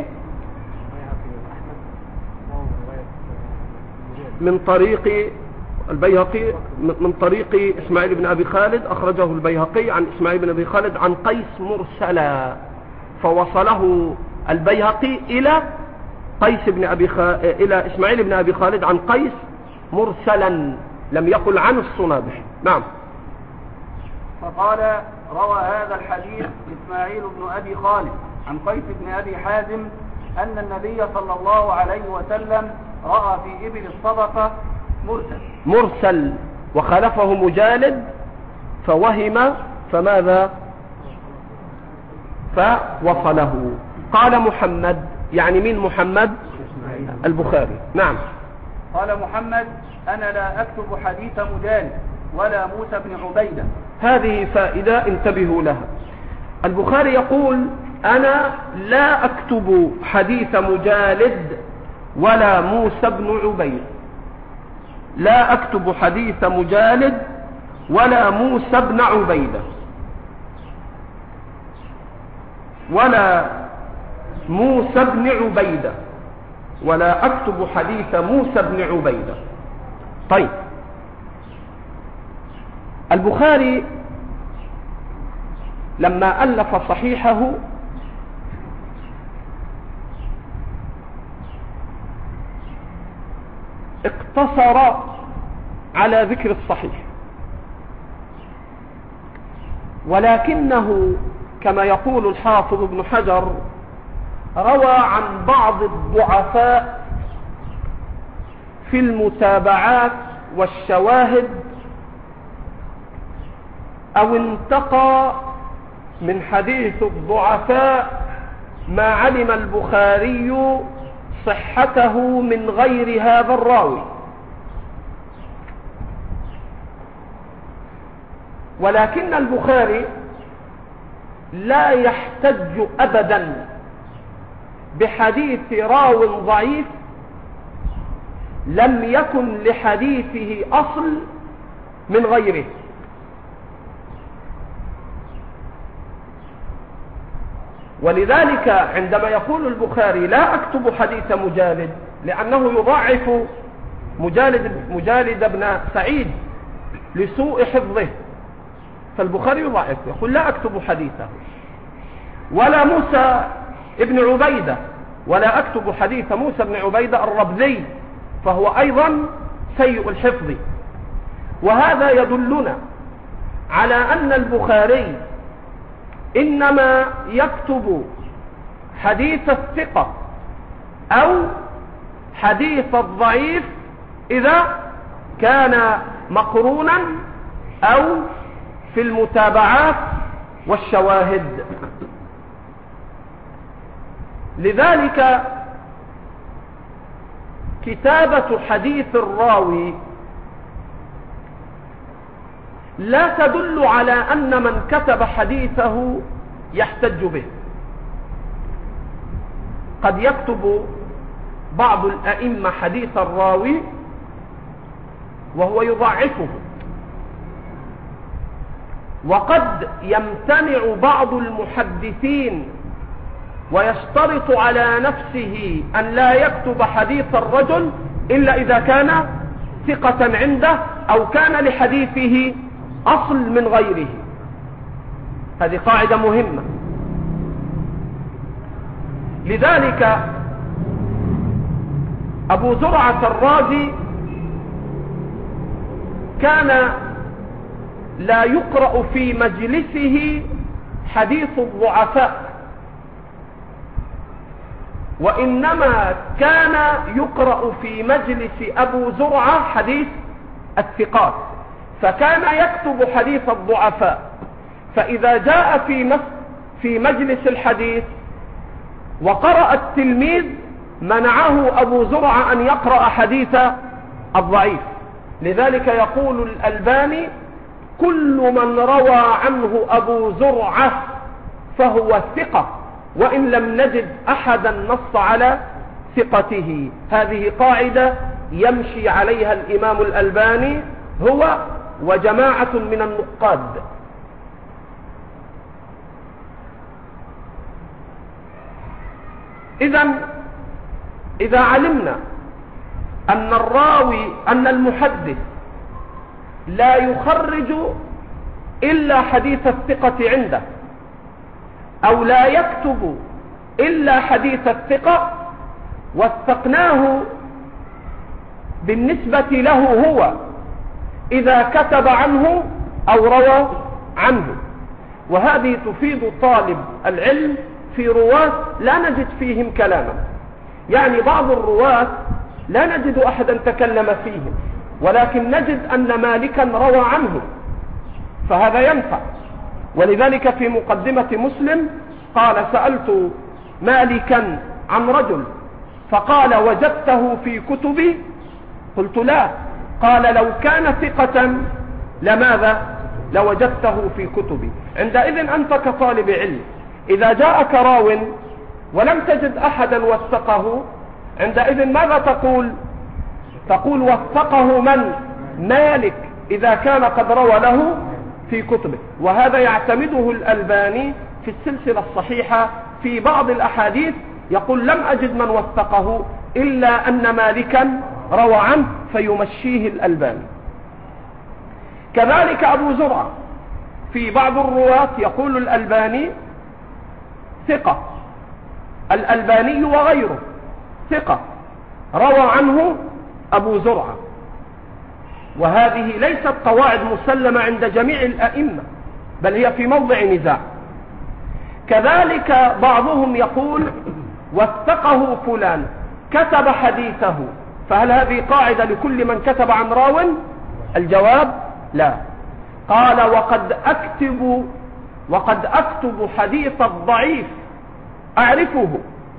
من طريق من طريق إسماعيل بن أبي خالد. أخرجه البيهقي عن إسماعيل بن أبي خالد عن قيس مرسلا، فوصله البيهقي إلى إلى إسماعيل بن أبي خالد عن قيس مرسلا، لم يقل عن الصنابح. نعم. فقال روى هذا الحديث إسماعيل بن أبي خالد عن قيس بن أبي حازم أن النبي صلى الله عليه وسلم رأى في إبل الصدقة مرسل وخالفه مجالد فوهم، فماذا؟ فوصله. قال محمد، يعني مين محمد؟ البخاري. نعم. قال محمد أنا لا أكتب حديث مجالد ولا موسى بن عبيدة. هذه فائدة انتبهوا لها. البخاري يقول أنا لا أكتب حديث مجالد ولا موسى بن عبيد. لا أكتب حديث مجالد ولا موسى بن عبيدة ولا موسى بن عبيدة ولا أكتب حديث موسى بن عبيدة. طيب، البخاري لما ألف صحيحه اقتصر على ذكر الصحيح، ولكنه كما يقول الحافظ ابن حجر روى عن بعض الضعفاء في المتابعات والشواهد، أو انتقى من حديث الضعفاء ما علم البخاري صحته من غير هذا الراوي. ولكن البخاري لا يحتج أبدا بحديث راو ضعيف لم يكن لحديثه أصل من غيره. ولذلك عندما يقول البخاري لا أكتب حديث مجالد لأنه يضعف مجالد بن سعيد لسوء حفظه، فالبخاري يضعف يقول لا أكتب حديثه، ولا موسى ابن عبيدة، ولا أكتب حديث موسى بن عبيدة الربذي فهو أيضا سيء الحفظ. وهذا يدلنا على أن البخاري إنما يكتب حديث الثقة أو حديث الضعيف إذا كان مقرونا أو في المتابعات والشواهد. لذلك كتابة حديث الراوي لا تدل على أن من كتب حديثه يحتج به. قد يكتب بعض الأئمة حديث الراوي وهو يضعفه، وقد يمتنع بعض المحدثين ويشترط على نفسه أن لا يكتب حديث الرجل إلا إذا كان ثقة عنده أو كان لحديثه أصل من غيره. هذه قاعدة مهمة. لذلك أبو زرعة الرازي كان لا يقرأ في مجلسه حديث الضعفاء، وإنما كان يقرأ في مجلس أبو زرعة حديث الثقات، فكان يكتب حديث الضعفاء، فإذا جاء في مجلس الحديث وقرأ التلميذ منعه أبو زرعة أن يقرأ حديث الضعيف. لذلك يقول الألباني كل من روى عنه أبو زرعة فهو ثقة وإن لم نجد أحدا نص على ثقته. هذه قاعدة يمشي عليها الإمام الألباني هو وجماعة من النقاد. إذا علمنا أن المحدث لا يخرج إلا حديث الثقة عنده، أو لا يكتب إلا حديث الثقة، واستقناه بالنسبة له هو إذا كتب عنه أو روى عنه. وهذه تفيد طالب العلم في رواة لا نجد فيهم كلاما، يعني بعض الرواة لا نجد أحدا تكلم فيهم، ولكن نجد أن مالكا روى عنه، فهذا ينفع. ولذلك في مقدمة مسلم قال سألت مالكا عن رجل فقال وجدته في كتبي؟ قلت لا. قال لو كان ثقة لماذا؟ لوجدته في كتبي. عندئذ أنت كطالب علم إذا جاءك راو ولم تجد أحدا وثقه، عندئذ ماذا تقول؟ تقول وثقه من؟ مالك، إذا كان قد روى له في كتبه. وهذا يعتمده الألباني في السلسلة الصحيحة في بعض الأحاديث، يقول لم أجد من وثقه إلا أن مالكا روى عنه، فيمشيه الألباني. كذلك أبو زرعة في بعض الرواة يقول الألباني ثقة، الألباني وغيره ثقة روى عنه أبو زرعة. وهذه ليست قواعد مسلمة عند جميع الأئمة، بل هي في موضع نزاع. كذلك بعضهم يقول وثقه فلان كتب حديثه، فهل هذه قاعدة لكل من كتب عن راو؟ الجواب لا. قال وقد أكتب حديث الضعيف أعرفه،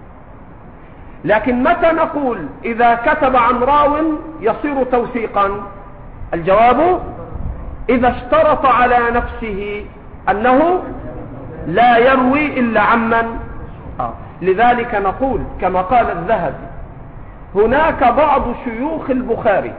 لكن متى نقول إذا كتب عن راو يصير توثيقا؟ الجواب إذا اشترط على نفسه أنه لا يروي إلا عمن. لذلك نقول كما قال الذهبي هناك بعض شيوخ البخاري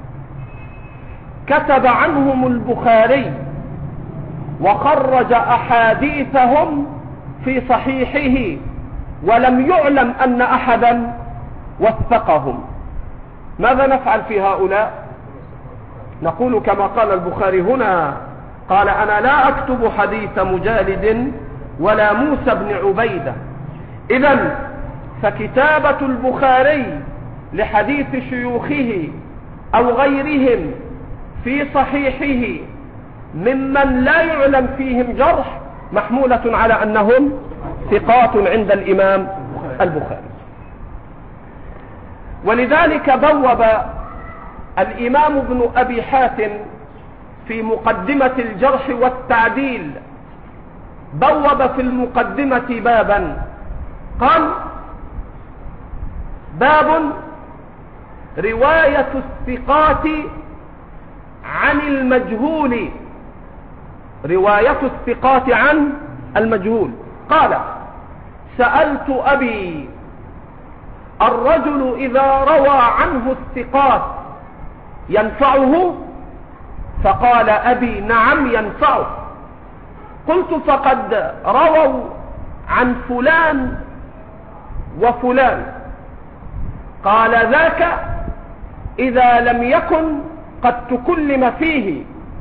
كتب عنهم البخاري وخرج أحاديثهم في صحيحه ولم يعلم أن أحدا وثقهم، ماذا نفعل في هؤلاء؟ نقول كما قال البخاري هنا، قال أنا لا أكتب حديث مجالد ولا موسى بن عبيدة. إذن فكتابة البخاري لحديث شيوخه أو غيرهم في صحيحه ممن لا يعلم فيهم جرح محمولة على أنهم ثقات عند الإمام البخاري. ولذلك بوب الإمام ابن أبي حاتم في مقدمة الجرح والتعديل، بوب في المقدمة بابا قال: باب رواية الثقات عن المجهول، رواية الثقات عن المجهول. قال: سألت أبي: الرجل إذا روى عنه الثقات ينفعه؟ فقال أبي: نعم ينفعه. قلت: فقد رووا عن فلان وفلان. قال: ذاك إذا لم يكن قد تكلم فيه،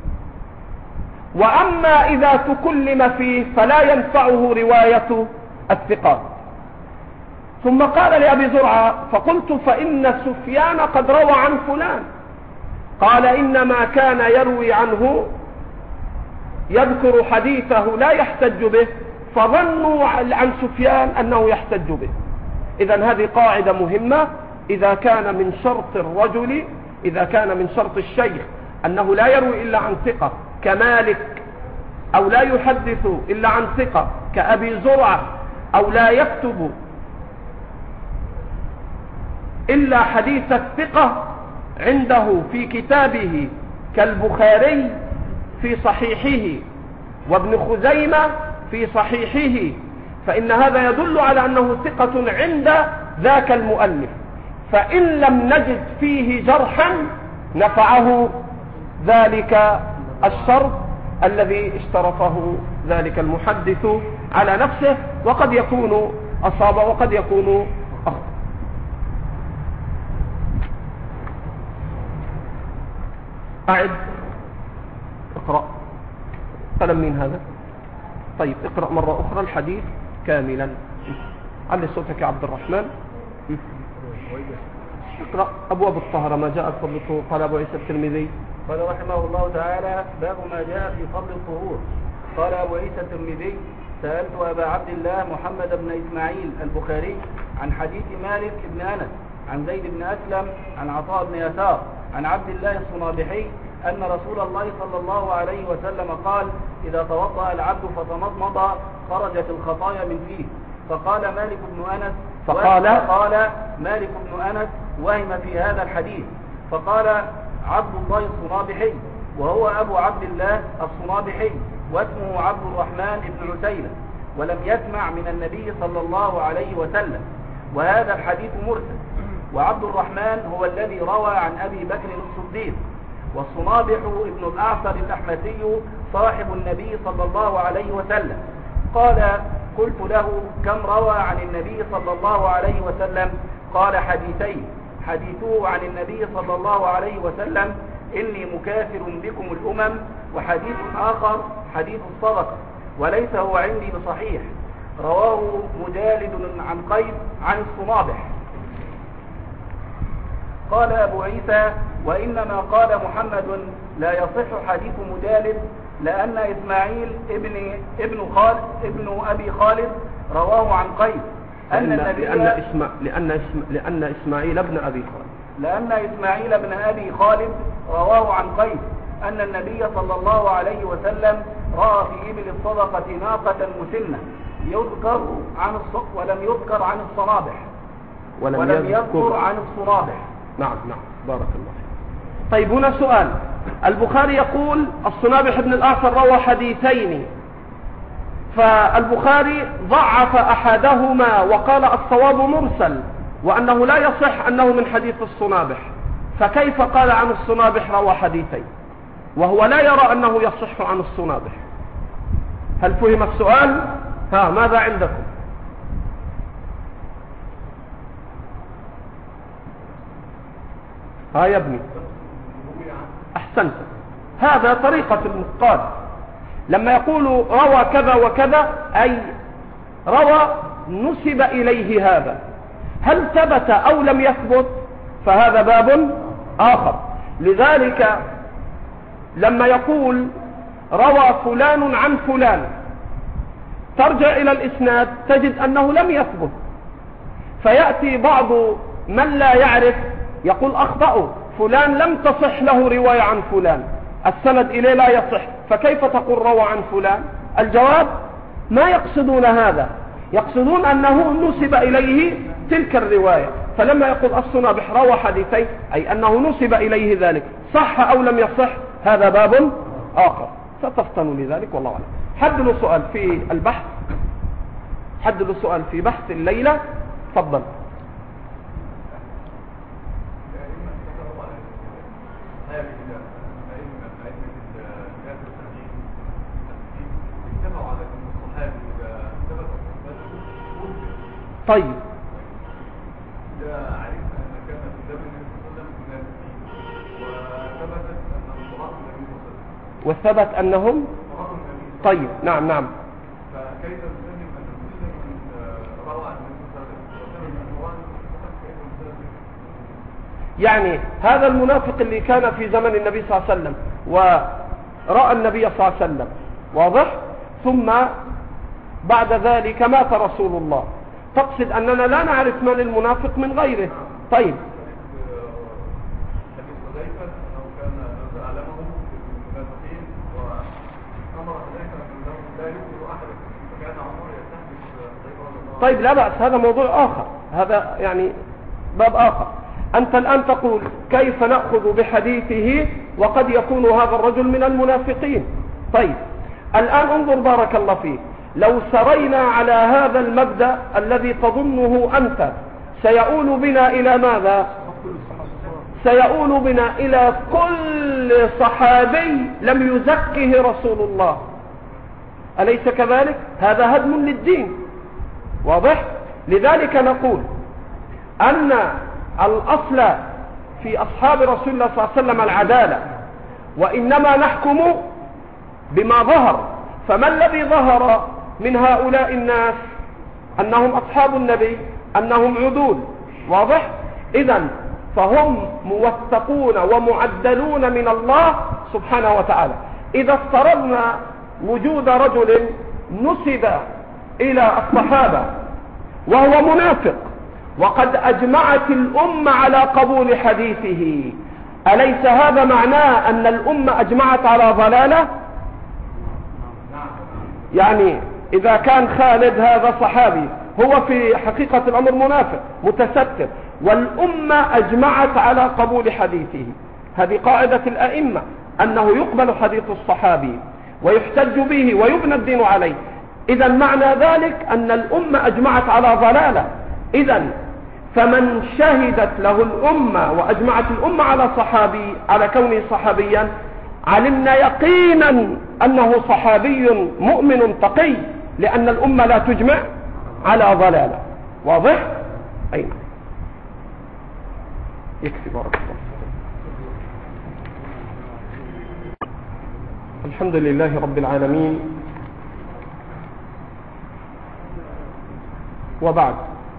وأما إذا تكلم فيه فلا ينفعه رواية الثقات. ثم قال لأبي زرعة: فقلت: فإن سفيان قد روى عن فلان. قال: إنما كان يروي عنه، يذكر حديثه لا يحتج به، فظنوا عن سفيان أنه يحتج به. إذن هذه قاعدة مهمة. إذا كان من شرط الرجل، إذا كان من شرط الشيخ أنه لا يروي إلا عن ثقة كمالك، أو لا يحدث إلا عن ثقة كأبي زرعة، أو لا يكتب إلا حديث الثقة عنده في كتابه كالبخاري في صحيحه وابن خزيمة في صحيحه، فإن هذا يدل على أنه ثقة عند ذاك المؤلف. فإن لم نجد فيه جرحا نفعه ذلك الشرط الذي اشترطه ذلك المحدث على نفسه، وقد يكون أصاب وقد يكون أخطأ. أعد، اقرأ. قلم مين هذا؟ طيب اقرأ مرة أخرى الحديث كاملا. علي صوتك يا عبد الرحمن. اقرأ أبواب الطهارة ما جاء فضل الطهور. قال أبو عيسى الترمذي: قال رحمه الله تعالى: باب ما جاء في فضل الطهور. قال أبو عيسى الترمذي: سألت أبا عبد الله محمد بن إسماعيل البخاري عن حديث مالك بن أنس عن زيد بن أسلم عن عطاء بن يسار عن عبد الله الصنابحي أن رسول الله صلى الله عليه وسلم قال: إذا توضأ العبد فتمضمض خرجت الخطايا من فيه. فقال مالك بن أنس وهم في هذا الحديث. فقال عبد الله الصنابحي، وهو أبو عبد الله الصنابحي، واسمه عبد الرحمن بن عتيلة، ولم يسمع من النبي صلى الله عليه وسلم، وهذا الحديث مرسل. وعبد الرحمن هو الذي روى عن أبي بكر الصديق. والصنابح ابن الأعصر الأحمسي صاحب النبي صلى الله عليه وسلم. قال: قلت له: كم روى عن النبي صلى الله عليه وسلم؟ قال: حديثين. حديثه عن النبي صلى الله عليه وسلم: إني مكافر بكم الأمم. وحديث آخر حديث الصدقة، وليس هو عندي بصحيح. رواه مجالد عن قيس عن الصنابح. قال أبو عيسى: وإنما قال محمد لا يصح حديث مجالد، لأن إسماعيل ابن أبي خالد رواه عن قيس لأن إسماعيل ابن أبي خالد رواه عن قيس أن النبي صلى الله عليه وسلم رأى في إبل الصدقة ناقة مسنة ولم يذكر عن الصنابح ولم يذكر عن الصنابح. نعم بارك الله فيك. طيب هنا سؤال. البخاري يقول الصنابح بن الأعصر روى حديثين، فالبخاري ضعف أحدهما وقال الصواب مرسل، وأنه لا يصح أنه من حديث الصنابح، فكيف قال عن الصنابح روى حديثين وهو لا يرى أنه يصح عن الصنابح؟ هل فهم السؤال؟ ها ماذا عندكم؟ ها يا ابني أحسنت. هذا طريقة النقاد لما يقول روى كذا وكذا أي روى نسب إليه هذا، هل ثبت أو لم يثبت فهذا باب آخر. لذلك لما يقول روى فلان عن فلان ترجع إلى الإسناد تجد أنه لم يثبت، فيأتي بعض من لا يعرف يقول أخطأوا فلان لم تصح له رواية عن فلان، السند إليه لا يصح، فكيف تقول روى عن فلان؟ الجواب ما يقصدون هذا، يقصدون أنه نسب إليه تلك الرواية. فلما يقول الصنابح روى حديثين أي أنه نسب إليه ذلك، صح أو لم يصح هذا باب آخر، ستفتنوا لذلك والله أعلم. حد له سؤال في البحث؟ حد له سؤال في بحث الليلة؟ تفضل. طيب وثبت أنهم طيب نعم نعم. فكيف تسلم أن كل من روى عن يعني هذا المنافق اللي كان في زمن النبي صلى الله عليه وسلم ورأى النبي صلى الله عليه وسلم واضح، ثم بعد ذلك مات رسول الله، تقصد أننا لا نعرف من المنافق من غيره. طيب طيب لا بأس، هذا موضوع آخر، هذا يعني باب آخر. أنت الآن تقول كيف نأخذ بحديثه وقد يكون هذا الرجل من المنافقين. طيب الآن انظر بارك الله فيك، لو سرينا على هذا المبدأ الذي تظنه أنت سيؤول بنا إلى ماذا؟ سيؤول بنا إلى كل صحابي لم يزكه رسول الله، أليس كذلك؟ هذا هدم للدين واضح. لذلك نقول أن الأصل في أصحاب رسول الله صلى الله عليه وسلم العدالة، وإنما نحكم بما ظهر. فما الذي ظهر من هؤلاء الناس؟ أنهم أصحاب النبي، أنهم عدول واضح. إذن فهم موثقون ومعدلون من الله سبحانه وتعالى. إذا افترضنا وجود رجل نسب إلى الصحابة وهو منافق وقد أجمعت الأمة على قبول حديثه، أليس هذا معناه أن الأمة أجمعت على ضلالة؟ يعني إذا كان خالد هذا صحابي هو في حقيقة الأمر منافق متستر، والأمة أجمعت على قبول حديثه، هذه قاعدة الأئمة أنه يقبل حديث الصحابي ويحتج به ويبنى الدين عليه. إذا معنى ذلك أن الأمة أجمعت على ضلالة. إذا فمن شهدت له الأمة وأجمعت الأمة على صحابي على كونه صحابيا علمنا يقينا أنه صحابي مؤمن تقي، لأن الأمة لا تجمع على ضلالة واضح. أين يكفي بارك الله. الحمد لله رب العالمين، وبعد.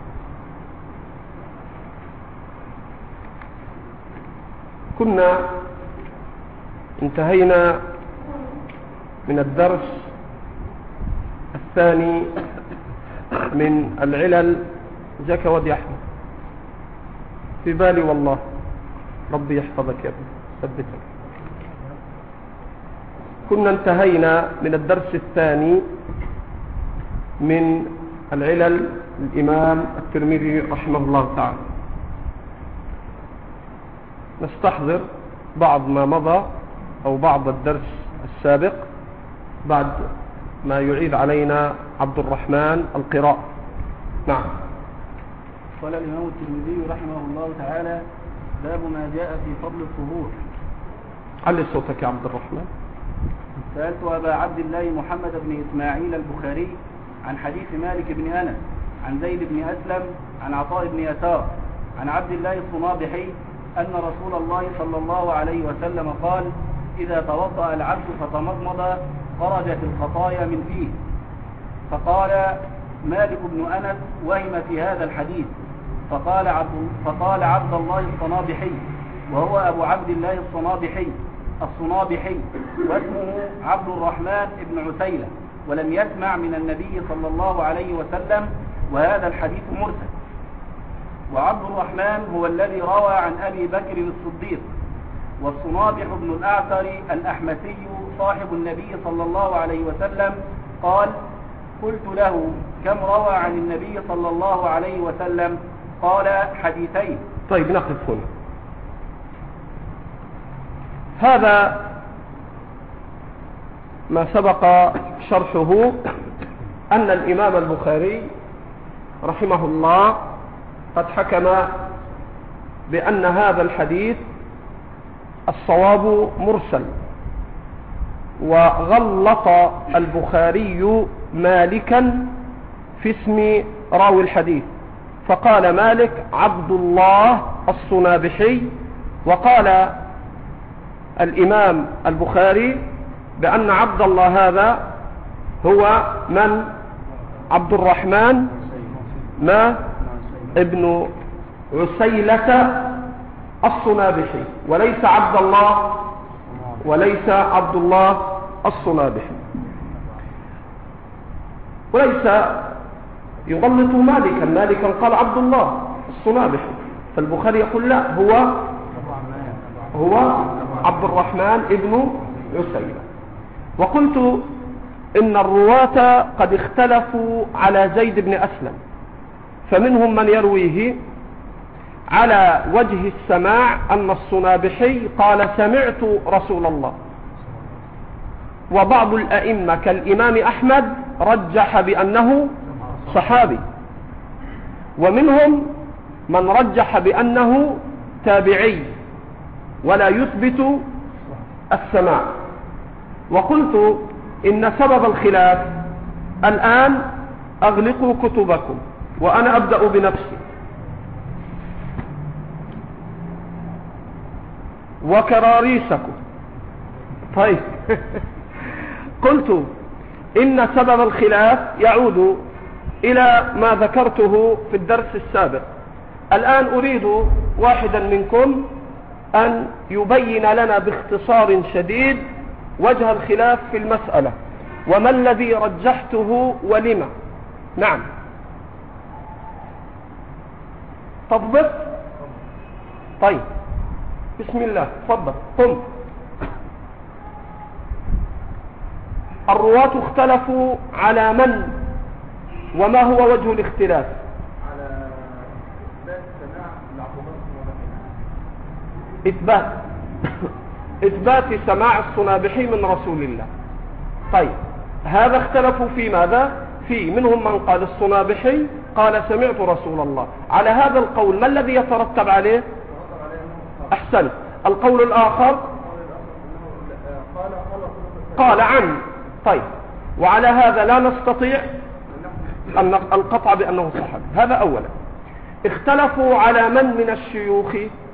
كنا انتهينا من الدرس الثاني من العلل. جاك ودي أحمد في بالي والله، ربي يحفظك يا ابني ثبتك. كنا انتهينا من الدرس الثاني من العلل الإمام الترمذي رحمه الله تعالى. نستحضر بعض ما مضى أو بعض الدرس السابق بعد ما يعيد علينا عبد الرحمن القراءة. نعم. قال الإمام الترمذي رحمه الله تعالى: باب ما جاء في فضل الطهور. علي صوتك يا عبد الرحمن. سألت أبا عبد الله محمد بن إسماعيل البخاري عن حديث مالك بن أنس عن زيد بن أسلم عن عطاء بن يسار عن عبد الله الصنابحي أن رسول الله صلى الله عليه وسلم قال: إذا توضأ العبد فتمضمض خرجت الخطايا من فيه. فقال مالك بن أنس: وهم في هذا الحديث. فقال عبد الله الصنابحي، وهو أبو عبد الله الصنابحي واسمه عبد الرحمن بن عسيلة، ولم يسمع من النبي صلى الله عليه وسلم، وهذا الحديث مرسل. وعبد الرحمن هو الذي روى عن أبي بكر الصديق. والصنابح بن الأعتر الأحمسي صاحب النبي صلى الله عليه وسلم قال: قلت له: كم روى عن النبي صلى الله عليه وسلم؟ قال: حديثين. طيب نقف هنا. هذا ما سبق شرحه، أن الإمام البخاري رحمه الله قد حكم بأن هذا الحديث الصواب مرسل، وغلط البخاري مالكا في اسم راوي الحديث، فقال مالك عبد الله الصنابحي، وقال الإمام البخاري بأن عبد الله هذا هو من؟ عبد الرحمن ابن عسيلة الصنابحي، وليس عبد الله الصنابحي، وليس يغلط مالكا قال عبد الله الصنابحي، فالبخاري يقول لا، هو عبد الرحمن ابن عسيلة. وقلت إن الرواة قد اختلفوا على زيد بن أسلم، فمنهم من يرويه على وجه السماع أن الصنابحي قال: سمعت رسول الله. وبعض الأئمة كالإمام أحمد رجح بأنه صحابي، ومنهم من رجح بأنه تابعي ولا يثبت السماع. وقلت إن سبب الخلاف الآن أغلقوا كتبكم وأنا أبدأ بنفسي وكراريسكم. طيب قلت إن سبب الخلاف يعود إلى ما ذكرته في الدرس السابق. الآن أريد واحدا منكم أن يبين لنا باختصار شديد وجه الخلاف في المسألة، وما الذي رجحته ولما. نعم، تضبط. طيب بسم الله، تفضل. قم. الرواة اختلفوا على من، وما هو وجه الاختلاف؟ على إثبات سماع الصنابحي من رسول الله. طيب هذا اختلفوا في ماذا؟ منهم من قال الصنابحي قال سمعت رسول الله. على هذا القول ما الذي يترتب عليه؟ أحسن. القول الآخر قال عن. طيب، وعلى هذا لا نستطيع أن القطع بأنه صحابي. هذا أولا. اختلفوا على من الشيوخ؟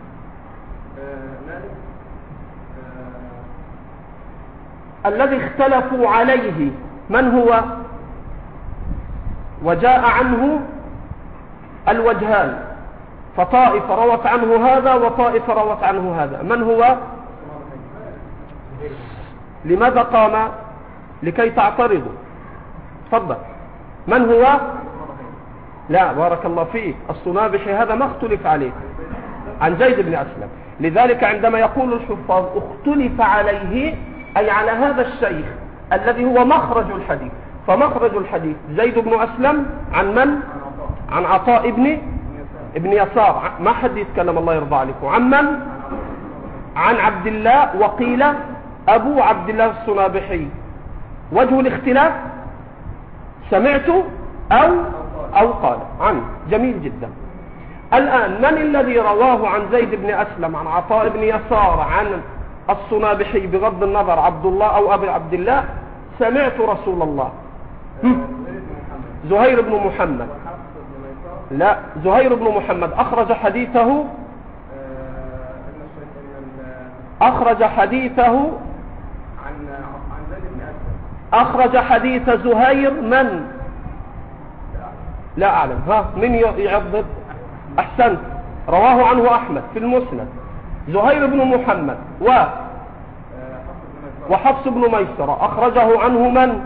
الذي اختلفوا عليه من هو؟ وجاء عنه الوجهان، فطائفة روت عنه هذا وطائفة روت عنه هذا. من هو؟ لماذا قام؟ لكي تعترضوا. تفضل. من هو؟ لا، بارك الله فيك، الصنابحي هذا ما اختلف عليه، عن زيد بن أسلم. لذلك عندما يقول الحفاظ اختلف عليه، أي على هذا الشيخ الذي هو مخرج الحديث. فمخرج الحديث زيد بن أسلم عن من؟ عن عطاء ابن يسار. ما حد يتكلم، الله يرضى عليكم. عن من؟ عن عبد الله، وقيل أبو عبد الله الصنابحي. وجه الاختلاف سمعت أو قال عن. جميل جدا. الآن من الذي رواه عن زيد بن أسلم عن عطاء بن يسار عن الصنابحي، بغض النظر عبد الله أو أبي عبد الله؟ سمعت رسول الله. زهير بن محمد. لا، زهير بن محمد أخرج حديثه أخرج حديث زهير من؟ لا أعلم. ها، من يعضد؟ أحسنت، رواه عنه أحمد في المسند. زهير بن محمد وحفص بن ميسرة أخرجه عنه من؟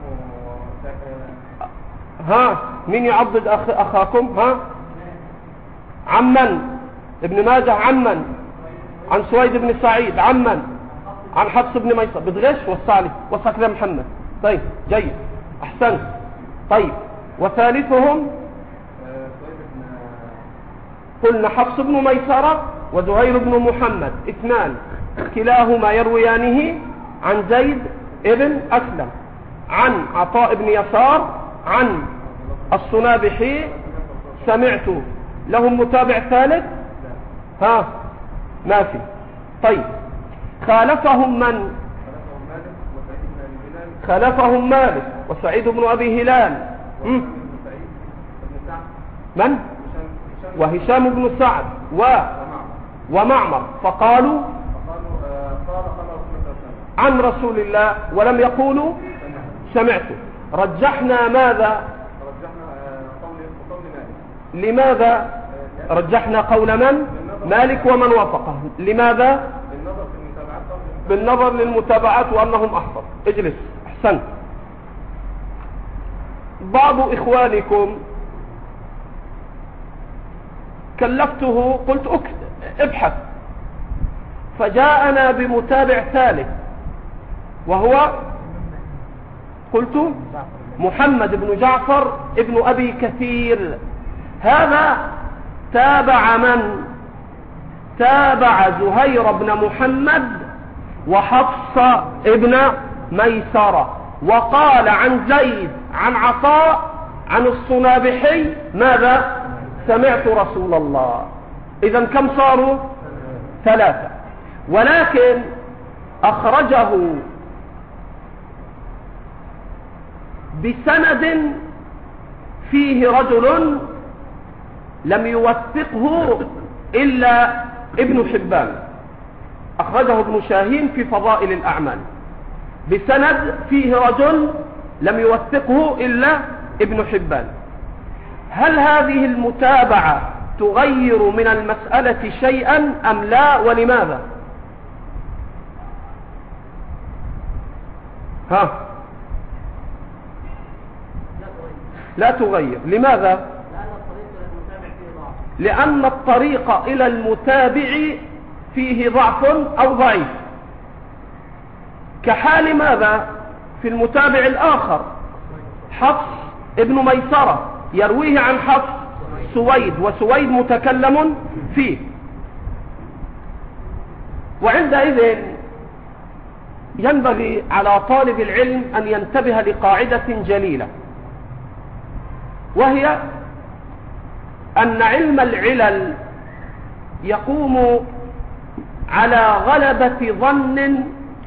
ها، من يعضد أخاكم؟ ها، عمن؟ ابن ماجه عمن؟ عن سويد بن سعيد عمن؟ عن حفص بن ميسرة. بتغش وسع كده محمد. طيب جيد، أحسنت. طيب، وثالثهم قلنا حفص بن ميسرة وزهير بن محمد، اثنان كلاهما يرويانه عن زيد ابن أسلم عن عطاء بن يسار عن الصنابحي سمعت. لهم متابع ثالث؟ ها، ما في. طيب، خالفهم من؟ خالفهم مالك وسعيد بن أبي هلال من؟ وهشام بن سعد ومعمر، فقالوا عن رسول الله ولم يقولوا سمعته. رجحنا ماذا؟ لماذا رجحنا قول من؟ مالك ومن وافقه. لماذا؟ بالنظر للمتابعات وأنهم أحفظ. اجلس، أحسنت. بعض إخوانكم كلفته، قلت ابحث، فجاءنا بمتابع ثالث وهو قلت محمد بن جعفر ابن أبي كثير. هذا تابع من؟ تابع زهير بن محمد وحفص ابن ميسرة، وقال عن زيد عن عطاء عن الصنابحي ماذا؟ سمعت رسول الله. إذن كم صاروا؟ ثلاثة. ولكن أخرجه بسند فيه رجل لم يوثقه إلا ابن حبان، أخرجه ابن شاهين في فضائل الأعمال بسند فيه رجل لم يوثقه إلا ابن حبان. هل هذه المتابعة تغير من المسألة شيئا أم لا، ولماذا؟ ها، لا تغير. لماذا؟ لأن الطريق إلى المتابع فيه ضعف أو ضعيف، كحال ماذا؟ في المتابع الآخر حفص ابن ميسرة يرويه عن حفص سويد، وسويد متكلم فيه. وعندئذ ينبغي على طالب العلم أن ينتبه لقاعدة جليلة، وهي أن علم العلل يقوم على غلبة ظن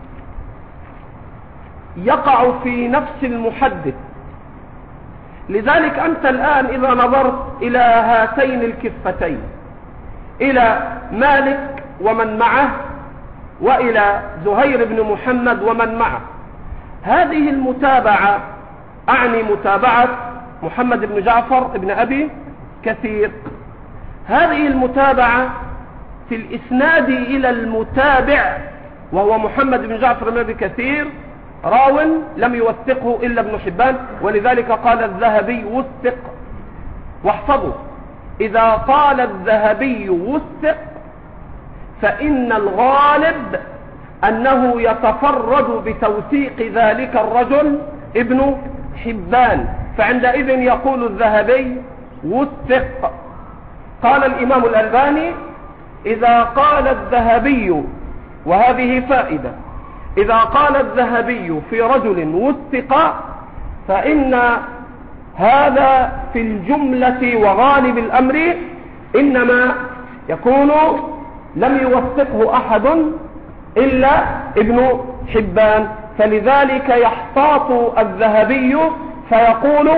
يقع في نفس المحدث. لذلك أنت الآن إذا نظرت إلى هاتين الكفتين، إلى مالك ومن معه وإلى زهير بن محمد ومن معه، هذه المتابعة أعني متابعة محمد بن جعفر بن أبي كثير، هذه المتابعة في الإسناد إلى المتابع وهو محمد بن جعفر بن أبي كثير راو لم يوثقه إلا ابن حبان، ولذلك قال الذهبي وثق. واحفظوا، إذا قال الذهبي وثق فإن الغالب أنه يتفرد بتوثيق ذلك الرجل ابن حبان، فعندئذ يقول الذهبي وثق. قال الإمام الألباني إذا قال الذهبي، وهذه فائدة، إذا قال الذهبي في رجل وثق فإن هذا في الجملة وغالب الأمر إنما يكون لم يوثقه أحد إلا ابن حبان، فلذلك يحتاط الذهبي فيقول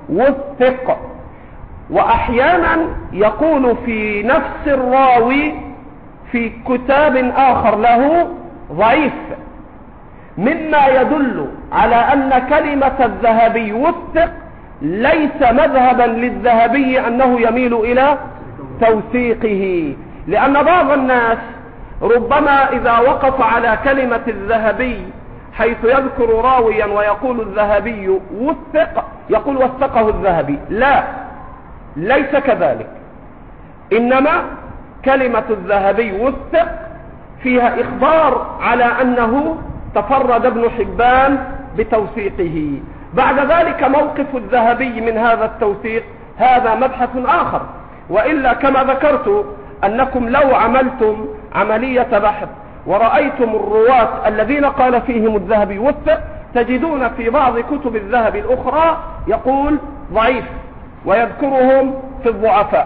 وثق. وأحيانا يكون في نفس الراوي في كتاب آخر له ضعيف، مما يدل على أن كلمة الذهبي وثق ليس مذهبا للذهبي أنه يميل إلى توثيقه، لأن بعض الناس ربما إذا وقف على كلمة الذهبي حيث يذكر راويا ويقول الذهبي وثق يقول وثقه الذهبي. لا، ليس كذلك، إنما كلمة الذهبي وثق فيها إخبار على أنه تفرد ابن حبان بتوثيقه. بعد ذلك موقف الذهبي من هذا التوثيق هذا مبحث آخر، وإلا كما ذكرت أنكم لو عملتم عملية بحث ورأيتم الرواة الذين قال فيهم الذهبي وثق تجدون في بعض كتب الذهب الأخرى يقول ضعيف ويذكرهم في الضعفاء.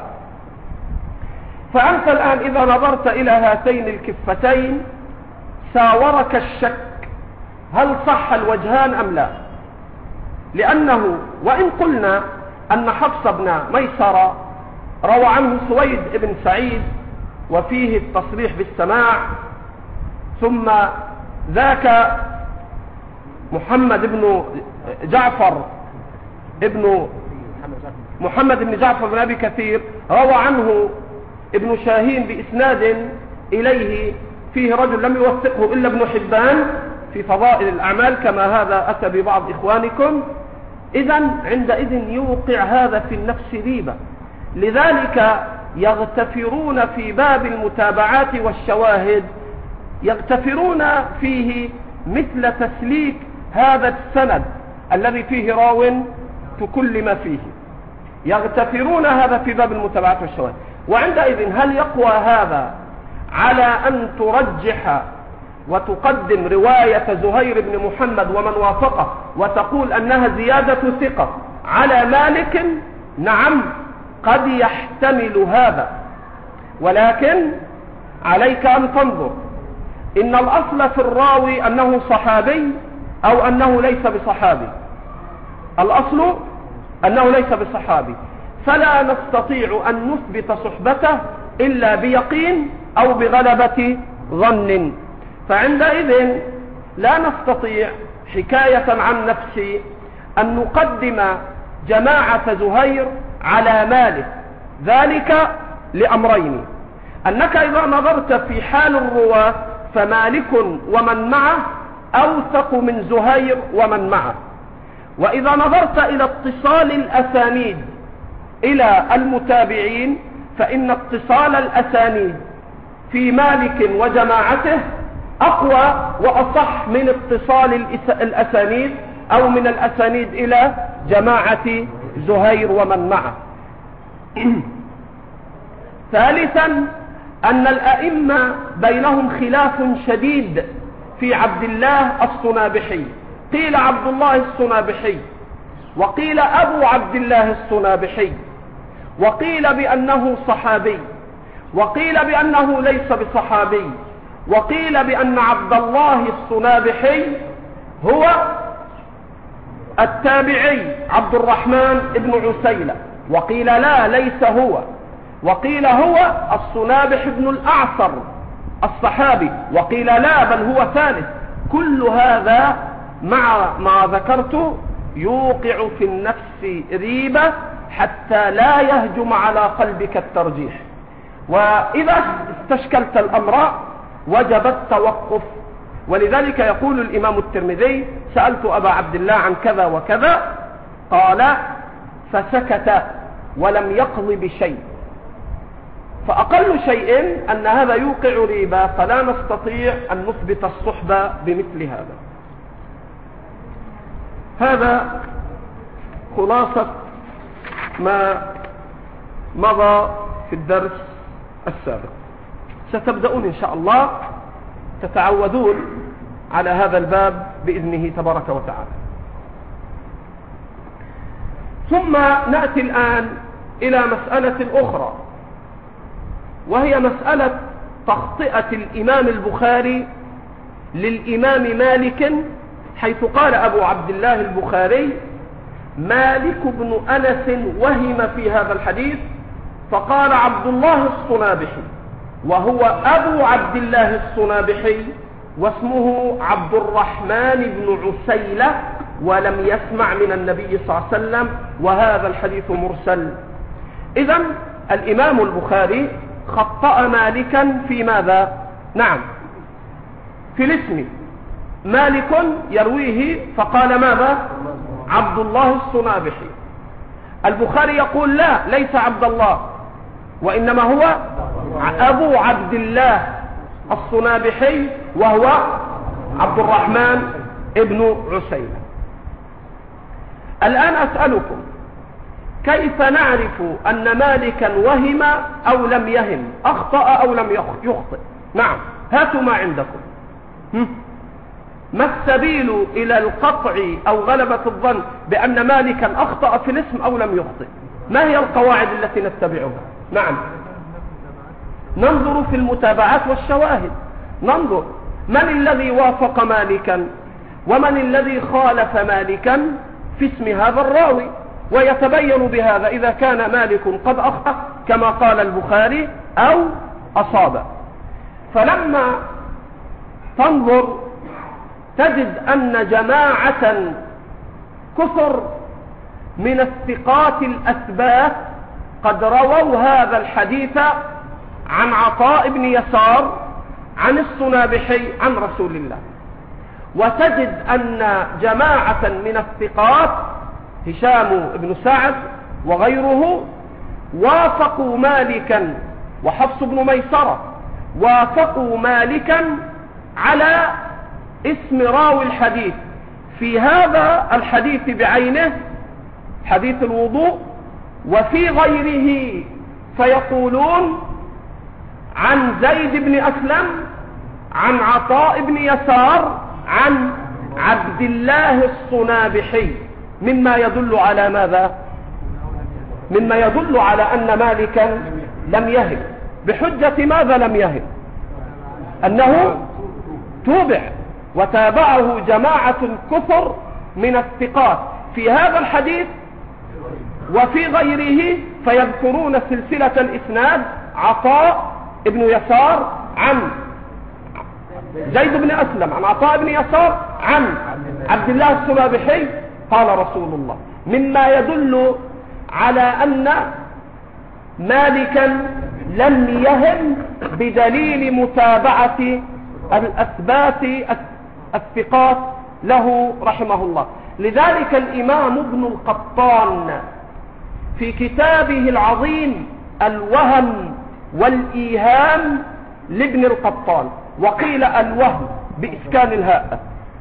فأنت الآن إذا نظرت إلى هاتين الكفتين ساورك الشك هل صح الوجهان أم لا، لأنه وإن قلنا أن حفص بن ميسرة روى عنه سويد بن سعيد وفيه التصريح بالسماع، ثم ذاك محمد بن جعفر بن أبي كثير روى عنه ابن شاهين بإسناد إليه فيه رجل لم يوثقه إلا ابن حبان في فضائل الأعمال كما هذا أتى ببعض إخوانكم. إذن عندئذ يوقع هذا في النفس ريبة، لذلك يغتفرون في باب المتابعات والشواهد يغتفرون فيه مثل تسليك هذا السند الذي فيه راو تكلم فيه، يغتفرون هذا في باب المتابعات والشواهد. وعندئذ هل يقوى هذا على أن ترجح وتقدم رواية زهير بن محمد ومن وافقه وتقول أنها زيادة ثقة على مالك؟ نعم قد يحتمل هذا، ولكن عليك أن تنظر إن الأصل في الراوي أنه صحابي أو أنه ليس بصحابي. الأصل أنه ليس بصحابي، فلا نستطيع أن نثبت صحبته إلا بيقين أو بغلبة ظن. فعندئذ لا نستطيع حكاية عن نفسي أن نقدم جماعة زهير على مالك، ذلك لأمرين: أنك إذا نظرت في حال الرواة فمالك ومن معه أوثق من زهير ومن معه، وإذا نظرت إلى اتصال الأسانيد إلى المتابعين فإن اتصال الأسانيد في مالك وجماعته أقوى وأصح من اتصال الأسانيد أو من الأسانيد إلى جماعة زهير ومن معه. ثالثا أن الأئمة بينهم خلاف شديد في عبد الله الصنابحي، قيل عبد الله الصنابحي، وقيل أبو عبد الله الصنابحي، وقيل بأنه صحابي، وقيل بأنه ليس بصحابي، وقيل بأن عبد الله الصنابحي هو التابعي عبد الرحمن بن عسيلة، وقيل لا ليس هو، وقيل هو الصنابح بن الأعصر الصحابي، وقيل لا بل هو ثالث. كل هذا مع ما ذكرت يوقع في النفس ريبة حتى لا يهجم على قلبك الترجيح، وإذا استشكلت الأمر وجب التوقف. ولذلك يقول الإمام الترمذي: سألت أبا عبد الله عن كذا وكذا قال فسكت ولم يقض بشيء. فأقل شيء أن هذا يوقع ريبة، فلا نستطيع أن نثبت الصحبة بمثل هذا. هذا خلاصة ما مضى في الدرس السابق. ستبدأون إن شاء الله تتعودون على هذا الباب بإذنه تبارك وتعالى. ثم نأتي الآن إلى مسألة أخرى، وهي مسألة تخطئة الإمام البخاري للإمام مالك، حيث قال أبو عبد الله البخاري: مالك بن أنس وهم في هذا الحديث فقال عبد الله الصنابحي، وهو أبو عبد الله الصنابحي واسمه عبد الرحمن بن عسيلة، ولم يسمع من النبي صلى الله عليه وسلم، وهذا الحديث مرسل. إذن الإمام البخاري خطأ مالكا في ماذا؟ نعم، في الاسم. مالك يرويه فقال ماذا؟ عبد الله الصنابحي. البخاري يقول لا، ليس عبد الله، وإنما هو أبو عبد الله الصنابحي، وهو عبد الرحمن ابن عسيلة. الآن أسألكم، كيف نعرف أن مالكا وهم أو لم يهم، أخطأ أو لم يخطئ؟ نعم، هاتوا ما عندكم. ما السبيل إلى القطع أو غلبة الظن بأن مالكا أخطأ في الاسم أو لم يخطئ؟ ما هي القواعد التي نتبعها؟ نعم، ننظر في المتابعات والشواهد، ننظر من الذي وافق مالكا ومن الذي خالف مالكا في اسم هذا الراوي، ويتبين بهذا إذا كان مالك قد أخطأ كما قال البخاري أو أصاب. فلما تنظر تجد أن جماعة كثر من الثقات الأثبات قد رووا هذا الحديث عن عطاء بن يسار عن الصنابحي عن رسول الله، وتجد أن جماعة من الثقات هشام بن سعد وغيره وافقوا مالكا، وحفص بن ميسرة وافقوا مالكا على اسم راوي الحديث في هذا الحديث بعينه، حديث الوضوء، وفي غيره، فيقولون عن زيد بن أسلم عن عطاء بن يسار عن عبد الله الصنابحي، مما يدل على ماذا؟ مما يدل على أن مالكا لم يهم. بحجة ماذا لم يهم؟ أنه توبع، وتابعه جماعة كثر من الثقات في هذا الحديث وفي غيره، فيذكرون سلسلة الإسناد عطاء بن يسار عن زيد بن أسلم عن عطاء بن يسار عن عبد الله الصنابحي قال رسول الله، مما يدل على أن مالكا لم يهم بدليل متابعة الأثبات الثقات له رحمه الله. لذلك الإمام ابن القطان في كتابه العظيم الوهم والإيهام لابن القطان، وقيل الوهم بإسكان الهاء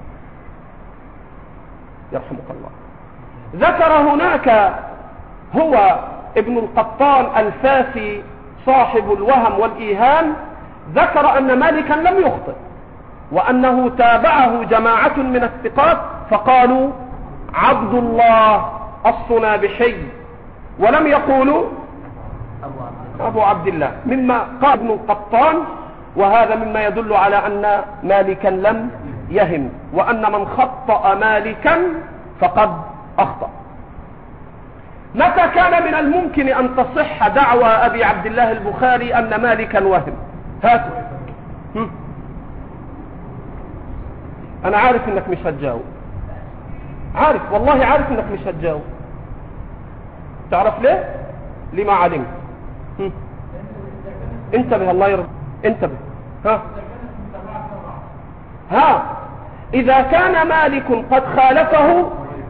يرحمك الله، ذكر هناك هو ابن القطان الفاسي صاحب الوهم والإيهام، ذكر أن مالكا لم يخطئ، وأنه تابعه جماعة من الثقات فقالوا عبد الله الصنابحي، ولم يقولوا أبو عبد الله، مما قال ابن القطان، وهذا مما يدل على أن مالكا لم يهم، وأن من خطأ مالكا فقد أخطأ. متى كان من الممكن أن تصح دعوى أبي عبد الله البخاري أن مالكا وهم؟ هاتوا. أنا عارف إنك مش هتجاوب، عارف، والله عارف إنك مش هتجاوب. تعرف ليه؟ لما علمت. انتبه، الله يرضى، انتبه. ها إذا كان مالك قد خالفه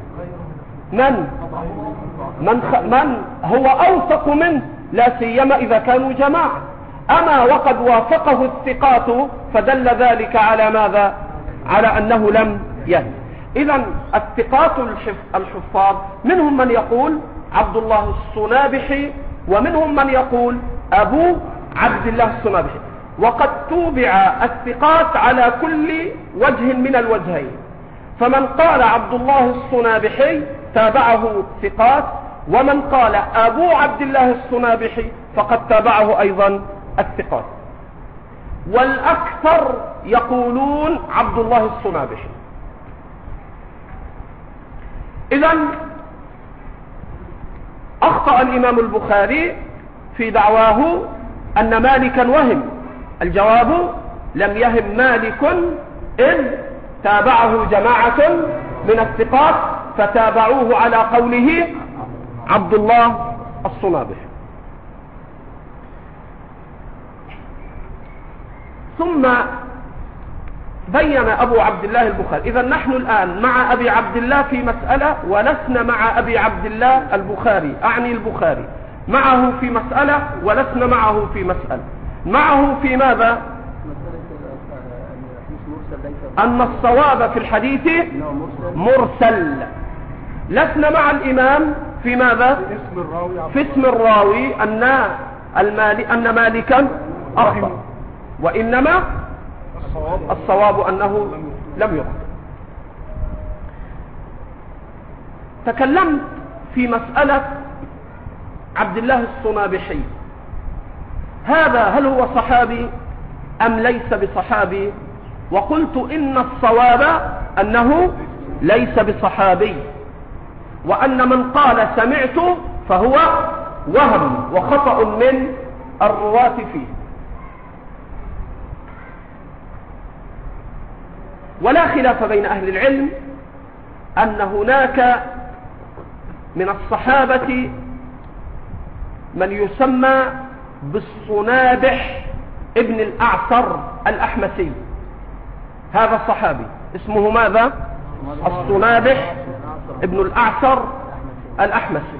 من هو أوثق منه، لا سيما إذا كانوا جماعة، أما وقد وافقه الثقات، فدل ذلك على ماذا؟ على أنه لم يهم. إذن الثقات الحفاظ منهم من يقول عبد الله الصنابحي، ومنهم من يقول أبو عبد الله الصنابحي، وقد توبع الثقات على كل وجه من الوجهين، فمن قال عبد الله الصنابحي تابعه ثقات، ومن قال أبو عبد الله الصنابحي فقد تابعه أيضا الثقات، والأكثر يقولون عبد الله الصنابحي. إذن أخطأ الإمام البخاري في دعواه أن مالكا وهم. الجواب: لم يهم مالك إذ تابعه جماعة من الثقات فتابعوه على قوله عبد الله الصنابحي. ثم بين أبو عبد الله البخاري. إذا نحن الآن مع أبي عبد الله في مسألة ولسنا مع أبي عبد الله البخاري، أعني البخاري، معه في مسألة ولسنا معه في مسألة. معه في ماذا؟ أن الصواب في الحديث مرسل. لسنا مع الإمام في ماذا؟ في اسم الراوي أن مالكا أخطأ، وإنما الصواب أنه لم يخطئ. تكلمت في مسألة عبد الله الصنابحي، هذا هل هو صحابي أم ليس بصحابي؟ وقلت إن الصواب أنه ليس بصحابي، وأن من قال سمعت فهو وهم وخطأ من الرواة فيه. ولا خلاف بين أهل العلم أن هناك من الصحابة من يسمى بالصنابح ابن الأعصر الأحمسي. هذا الصحابي اسمه ماذا؟ الصنابح ابن الأعصر الأحمسي.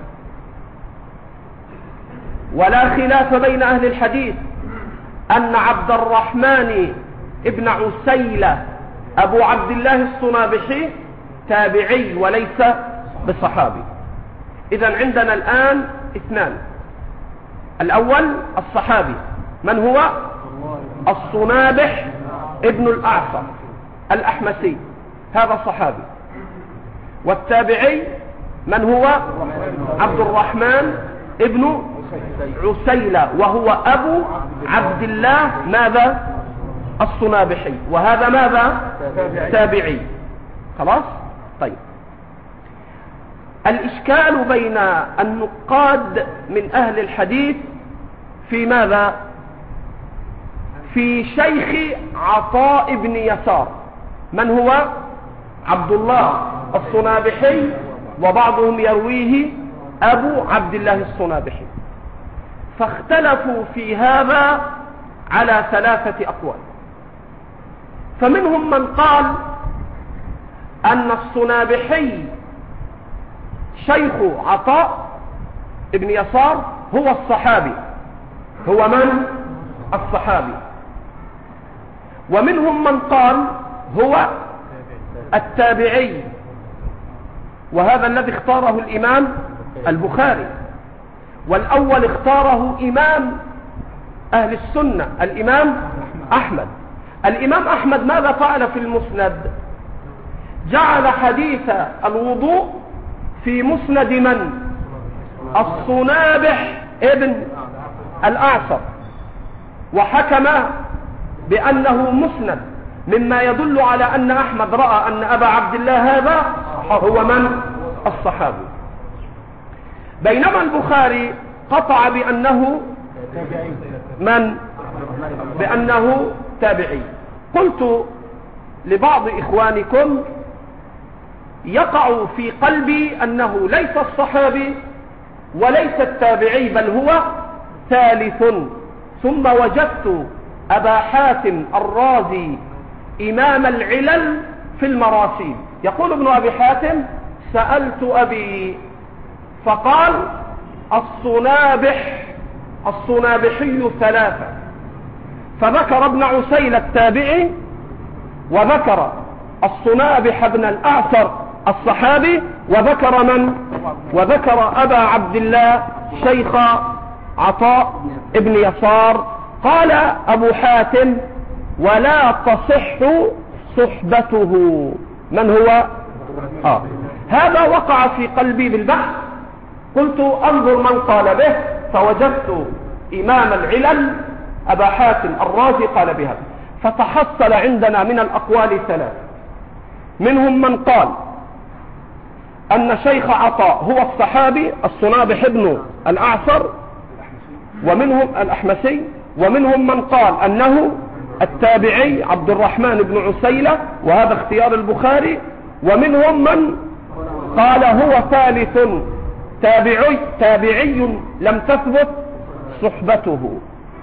ولا خلاف بين أهل الحديث أن عبد الرحمن ابن عسيلة أبو عبد الله الصنابحي تابعي وليس بصحابي. إذن عندنا الآن اثنان: الأول الصحابي من هو؟ الصنابح ابن الأعصر الأحمسي، هذا صحابي. والتابعي من هو؟ عبد الرحمن ابن عسيلة، وهو أبو عبد الله ماذا؟ الصنابحي، وهذا ماذا؟ تابعي. خلاص؟ طيب، الإشكال بين النقاد من أهل الحديث في ماذا؟ في شيخ عطاء بن يسار. من هو؟ عبد الله الصنابحي، وبعضهم يرويه أبو عبد الله الصنابحي. فاختلفوا في هذا على 3 أقوال. فمنهم من قال أن الصنابحي شيخ عطاء ابن يسار هو الصحابي. هو من؟ الصحابي. ومنهم من قال هو التابعي، وهذا الذي اختاره الإمام البخاري. والأول اختاره إمام أهل السنة الإمام أحمد. الإمام أحمد ماذا فعل في المسند؟ جعل حديث الوضوء في مسند من؟ الصنابح ابن الأعصر، وحكم بأنه مسند، مما يدل على أن أحمد رأى أن أبا عبد الله هذا هو من؟ الصحابي. بينما البخاري قطع بأنه من؟ بأنه تابعي. قلت لبعض إخوانكم يقع في قلبي أنه ليس الصحابي وليس التابعي، بل هو ثالث. ثم وجدت أبا حاتم الرازي إمام العلل في المراسيل يقول: ابن أبي حاتم سألت أبي فقال: الصنابحي 3. فذكر ابن عسيل التابعي، وذكر الصنابح بن الأعصر الصحابي، وذكر من؟ وذكر أبا عبد الله شيخ عطاء ابن يسار. قال أبو حاتم: ولا تصح صحبته. من هو؟ هذا وقع في قلبي بالبحث. قلت أنظر من قال به، فوجدت إمام العلل أبا حاتم الرازي قال بها. فتحصل عندنا من الأقوال 3. منهم من قال أن شيخ عطاء هو الصحابي الصنابح ابن الأعصر، ومنهم الأحمسي، ومنهم من قال أنه التابعي عبد الرحمن بن عسيلة، وهذا اختيار البخاري، ومنهم من قال هو ثالث تابعي لم تثبت صحبته.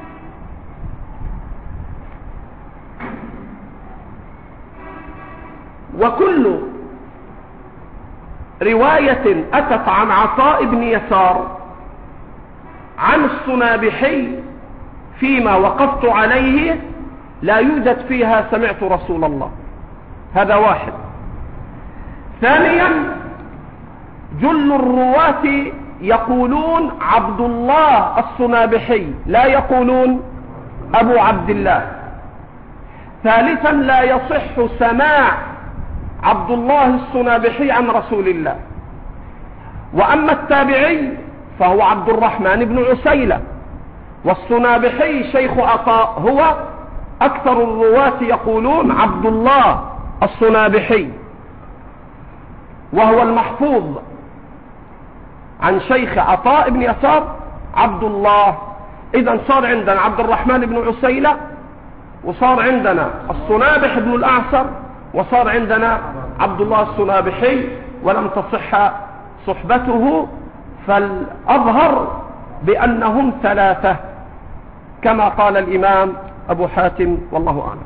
وكل رواية أتت عن عطاء بن يسار عن الصنابحي فيما وقفت عليه لا يوجد فيها سمعت رسول الله. هذا واحد. ثانيا، جل الرواة يقولون عبد الله الصنابحي، لا يقولون أبو عبد الله. ثالثا، لا يصح سماع عبد الله الصنابحي عن رسول الله. وأما التابعي فهو عبد الرحمن بن عسيلة، والصنابحي شيخ عطاء هو أكثر الرواة يقولون عبد الله الصنابحي، وهو المحفوظ عن شيخ عطاء بن يسار عبد الله. إذن صار عندنا عبد الرحمن بن عسيلة، وصار عندنا الصنابح بن الأعصر، وصار عندنا عبد الله الصنابحي، ولم تصح صحبته. فالأظهر بأنهم ثلاثة كما قال الإمام أبو حاتم، والله أعلم.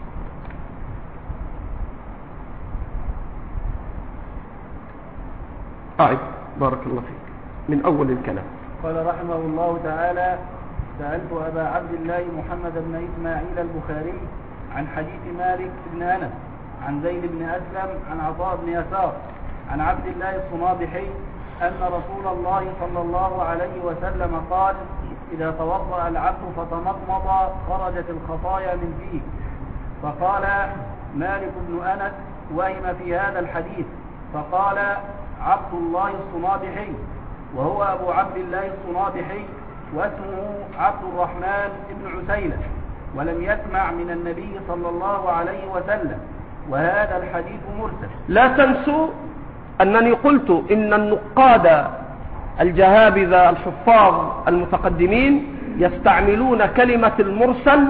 بارك الله فيك من أول الكلام. قال رحمه الله تعالى: سألت أبا عبد الله محمد بن إسماعيل البخاري عن حديث مالك بن أنس عن زيد بن أسلم عن عطاء بن يسار عن عبد الله الصنابحي أن رسول الله صلى الله عليه وسلم قال: إذا توضأ العبد فتمضمض خرجت الخطايا من فيه. فقال مالك بن أنس: وهم في هذا الحديث. فقال عبد الله الصنابحي، وهو أبو عبد الله الصنابحي، واسمه عبد الرحمن بن عسيلة، ولم يسمع من النبي صلى الله عليه وسلم، وهذا الحديث مرسل. لا تنسوا أنني قلت إن النقاد الجهابذة الحفاظ المتقدمين يستعملون كلمة المرسل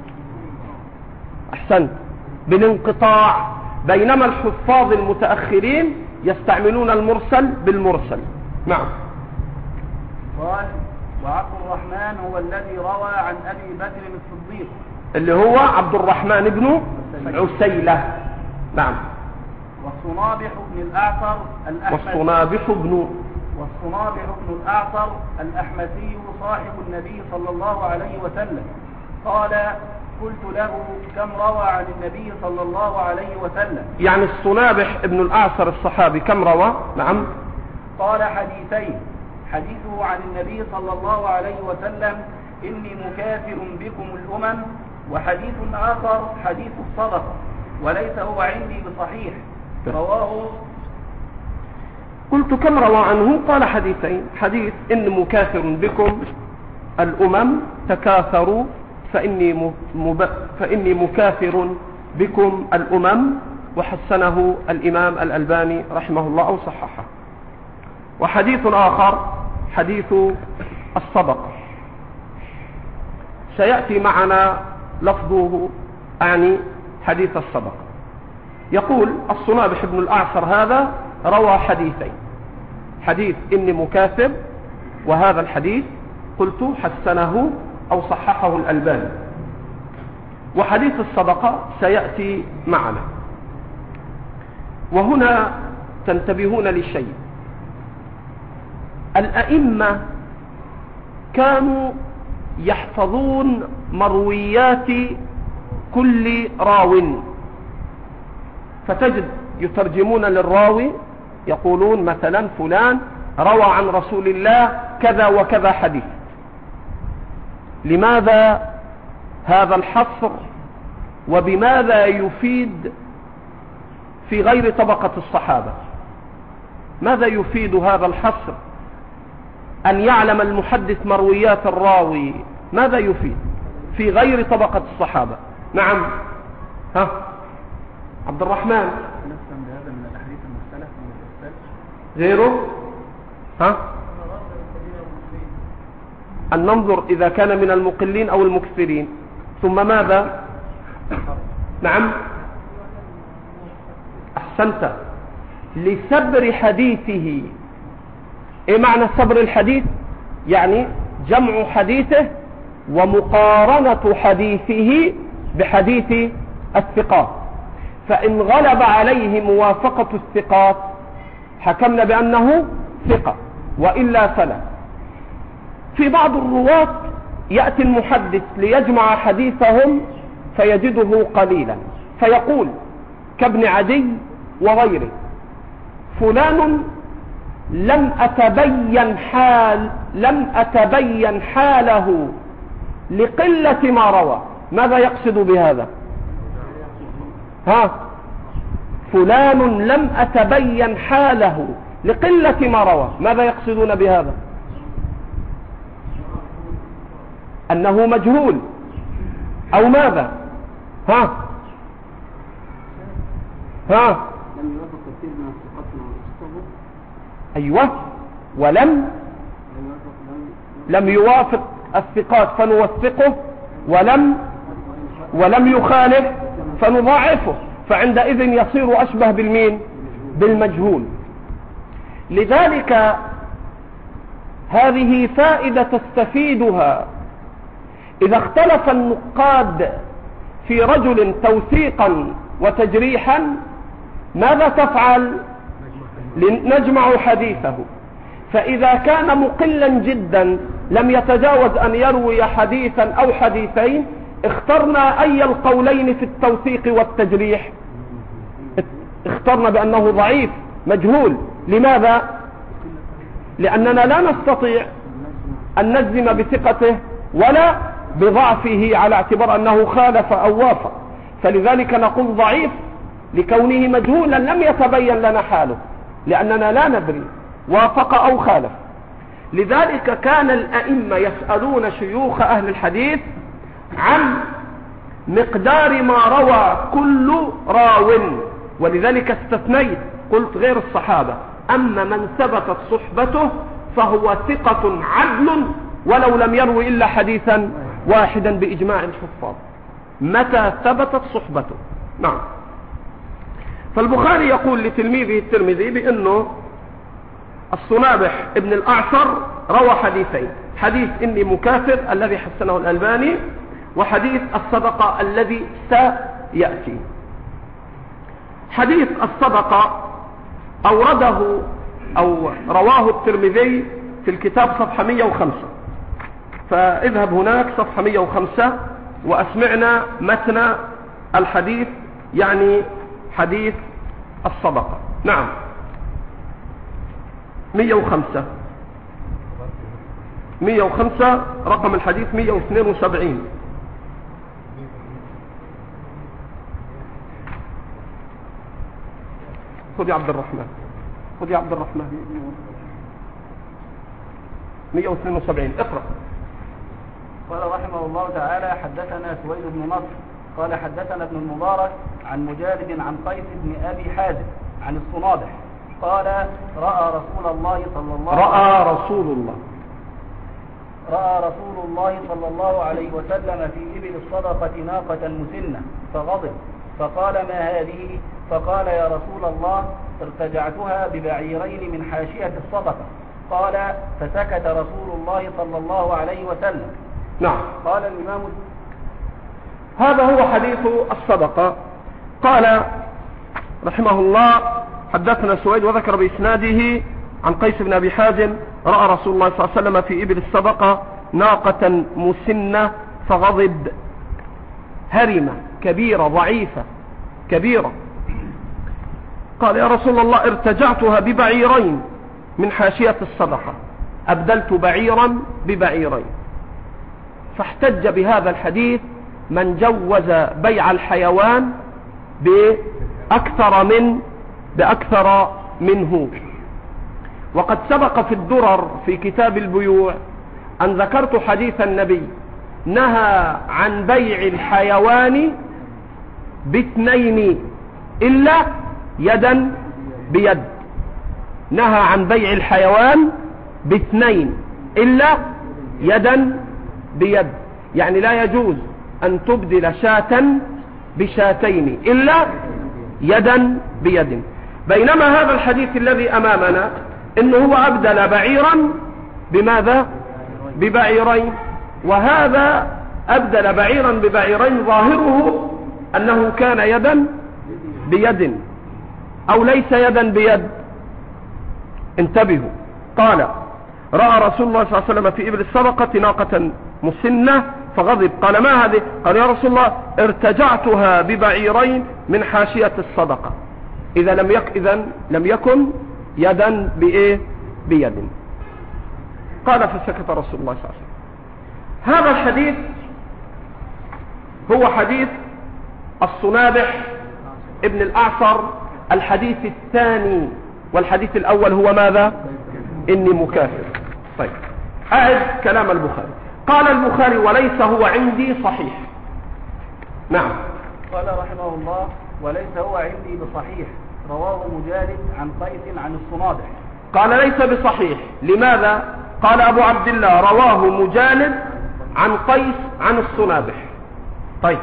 أحسن بالانقطاع، بينما الحفاظ المتأخرين يستعملون المرسل بالمرسل. نعم. قال: وعبد الرحمن هو الذي روى عن أبي بكر الصديق، اللي هو عبد الرحمن بن عسيلة. نعم. والصنابح بن الأعصر والصنابح بن الأعصر الأحمسي صاحب النبي صلى الله عليه وسلم. قال: قلت له: كم روى عن النبي صلى الله عليه وسلم؟ يعني الصنابح ابن الأعصر الصحابي كم روى؟ نعم. قال: حديثين. حديثه عن النبي صلى الله عليه وسلم: إني مكافر بكم الأمم. وحديث آخر حديث الصدقة، وليس هو عندي بصحيح، رواه. قلت: كم روى عنه؟ قال: حديثين. حديث إن مكافر بكم الأمم، تكاثروا فإني مكافر بكم الأمم، وحسنه الإمام الألباني رحمه الله أو صححه. وحديث آخر حديث الصدقة، سيأتي معنا لفظه، أعني حديث الصدقة. يقول الصنابح بن الأعصر هذا روى حديثين: حديث إني مكافر، وهذا الحديث قلت حسنه أو صححه الألباني. وحديث الصدقة سيأتي معنا. وهنا تنتبهون للشيء: الأئمة كانوا يحفظون مرويات كل راو، فتجد يترجمون للراوي يقولون مثلا فلان روى عن رسول الله كذا وكذا حديث. لماذا هذا الحصر؟ وبماذا يفيد في غير طبقة الصحابة؟ ماذا يفيد هذا الحصر؟ أن يعلم المحدث مرويات الراوي، ماذا يفيد في غير طبقة الصحابة؟ نعم. عبد الرحمن. غيره؟ ها؟ أن ننظر إذا كان من المقلين أو المكثرين. ثم ماذا؟ نعم أحسنت، لسبر حديثه. إيه معنى سبر الحديث؟ يعني جمع حديثه ومقارنة حديثه بحديث الثقات. فإن غلب عليه موافقة الثقات حكمنا بأنه ثقة، وإلا فلا. في بعض الرواة يأتي المحدث ليجمع حديثهم فيجده قليلا، فيقول كابن عدي وغيره: فلان لم أتبين حاله لقلة ما روى. ماذا يقصد بهذا؟ ها؟ فلان لم أتبين حاله لقلة ما روى. ماذا يقصدون بهذا؟ أنه مجهول أو ماذا؟ ها؟ أيوة، لم يوافق الثقات فنوثقه، ولم يخالف فنضاعفه، فعندئذ يصير أشبه بالمين؟ بالمجهول. لذلك هذه فائدة تستفيدها إذا اختلف النقاد في رجل توثيقا وتجريحا. ماذا تفعل؟ نجمع حديثه. فإذا كان مقلا جدا لم يتجاوز أن يروي حديثا أو حديثين، اخترنا أي القولين في التوثيق والتجريح؟ اخترنا بأنه ضعيف مجهول. لماذا؟ لأننا لا نستطيع أن نجزم بثقته ولا بضعفه على اعتبار أنه خالف أو وافق، فلذلك نقول ضعيف لكونه مجهولا لم يتبين لنا حاله، لأننا لا ندري وافق أو خالف. لذلك كان الأئمة يسألون شيوخ أهل الحديث عن مقدار ما روى كل راو، ولذلك استثنيت قلت غير الصحابة: أما من ثبتت صحبته فهو ثقة عدل ولو لم يروي إلا حديثا واحدا بإجماع الحفاظ، متى ثبتت صحبته. نعم. فالبخاري يقول لتلميذه الترمذي بأنه الصنابح ابن الأعصر روى حديثين: حديث إني مكافر الذي حسنه الألباني، وحديث الصدقة الذي سيأتي. حديث الصدقة أورده أو رواه الترمذي في الكتاب صفحة 105، فاذهب هناك صفحة 105 وأسمعنا متن الحديث، يعني حديث الصدقة. نعم 105 رقم الحديث 172. خذ يا عبد الرحمن، خذ يا عبد الرحمن. 172 اقرأ. قال رحمه الله تعالى: حدثنا سويد بن نصر قال حدثنا ابن المبارك عن مجالد عن قيس بن أبي حازم عن الصنابح قال: رأى رسول الله صلى الله عليه وسلم في إبل الصدقة ناقة مسنة فغضب فقال: ما هذه؟ فقال: يا رسول الله ارتجعتها ببعيرين من حاشية الصدقة. قال: فسكت رسول الله صلى الله عليه وسلم. نعم. قال الإمام: هذا هو حديث الصدقة. قال رحمه الله: حدثنا سويد وذكر بإسناده عن قيس بن أبي حازم: رأى رسول الله صلى الله عليه وسلم في إبل الصدقة ناقة مسنة فغضب، هرمة كبيرة ضعيفة كبيرة. قال: يا رسول الله ارتجعتها ببعيرين من حاشية الصدقة، أبدلت بعيرا ببعيرين. فاحتج بهذا الحديث من جوز بيع الحيوان بأكثر منه. وقد سبق في الدرر في كتاب البيوع أن ذكرت حديث النبي نهى عن بيع الحيوان باثنين إلا يدا بيد. نهى عن بيع الحيوان باثنين إلا يدا بيد، يعني لا يجوز أن تبدل شاة بشاتين إلا يدا بيد. بينما هذا الحديث الذي أمامنا إنه هو أبدل بعيرا بماذا؟ ببعيرين، وهذا أبدل بعيرا ببعيرين ظاهره أنه كان يدا بيد أو ليس يدا بيد. انتبهوا. قال: رأى رسول الله صلى الله عليه وسلم في إبل الصدقة ناقة مسنة فغضب. قال: ما هذه؟ قال: يا رسول الله ارتجعتها ببعيرين من حاشية الصدقة. إذا لم يكن يدا بإيه؟ بيد. قال: فسكت رسول الله صلى الله عليه وسلم. هذا الحديث هو حديث الصنابح ابن الأعصر، الحديث الثاني، والحديث الأول هو ماذا؟ إني مكافر. طيب، أعد كلام البخاري. قال البخاري: وليس هو عندي صحيح. نعم. قال رحمه الله: وليس هو عندي بصحيح، رواه مجالد عن قيس عن الصنابح. قال: ليس بصحيح. لماذا؟ قال أبو عبد الله: رواه مجالد عن قيس عن الصنابح. طيب،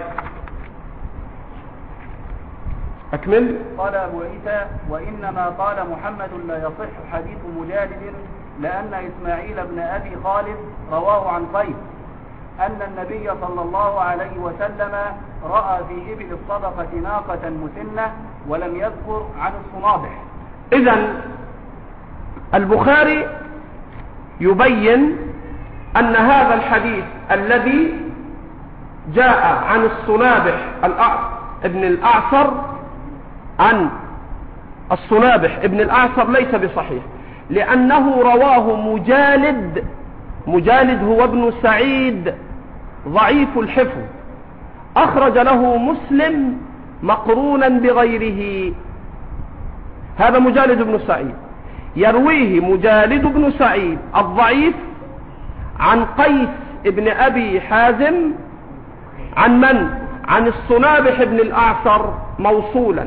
أكمل. قال أبو عيسى: وإنما قال محمد لا يصح حديث مجالد لأن إسماعيل بن أبي خالد رواه عن قيس أن النبي صلى الله عليه وسلم رأى في إبل الصدقة ناقة مسنة ولم يذكر عن الصنابح. إذن البخاري يبين أن هذا الحديث الذي جاء عن الصنابح ابن الأعصر عن الصنابح ابن الأعصر ليس بصحيح، لأنه رواه مجالد هو ابن سعيد ضعيف الحفظ، أخرج له مسلم مقرونا بغيره. هذا مجالد بن سعيد، يرويه مجالد بن سعيد الضعيف عن قيس ابن أبي حازم عن من؟ عن الصنابح ابن الأعصر موصولا.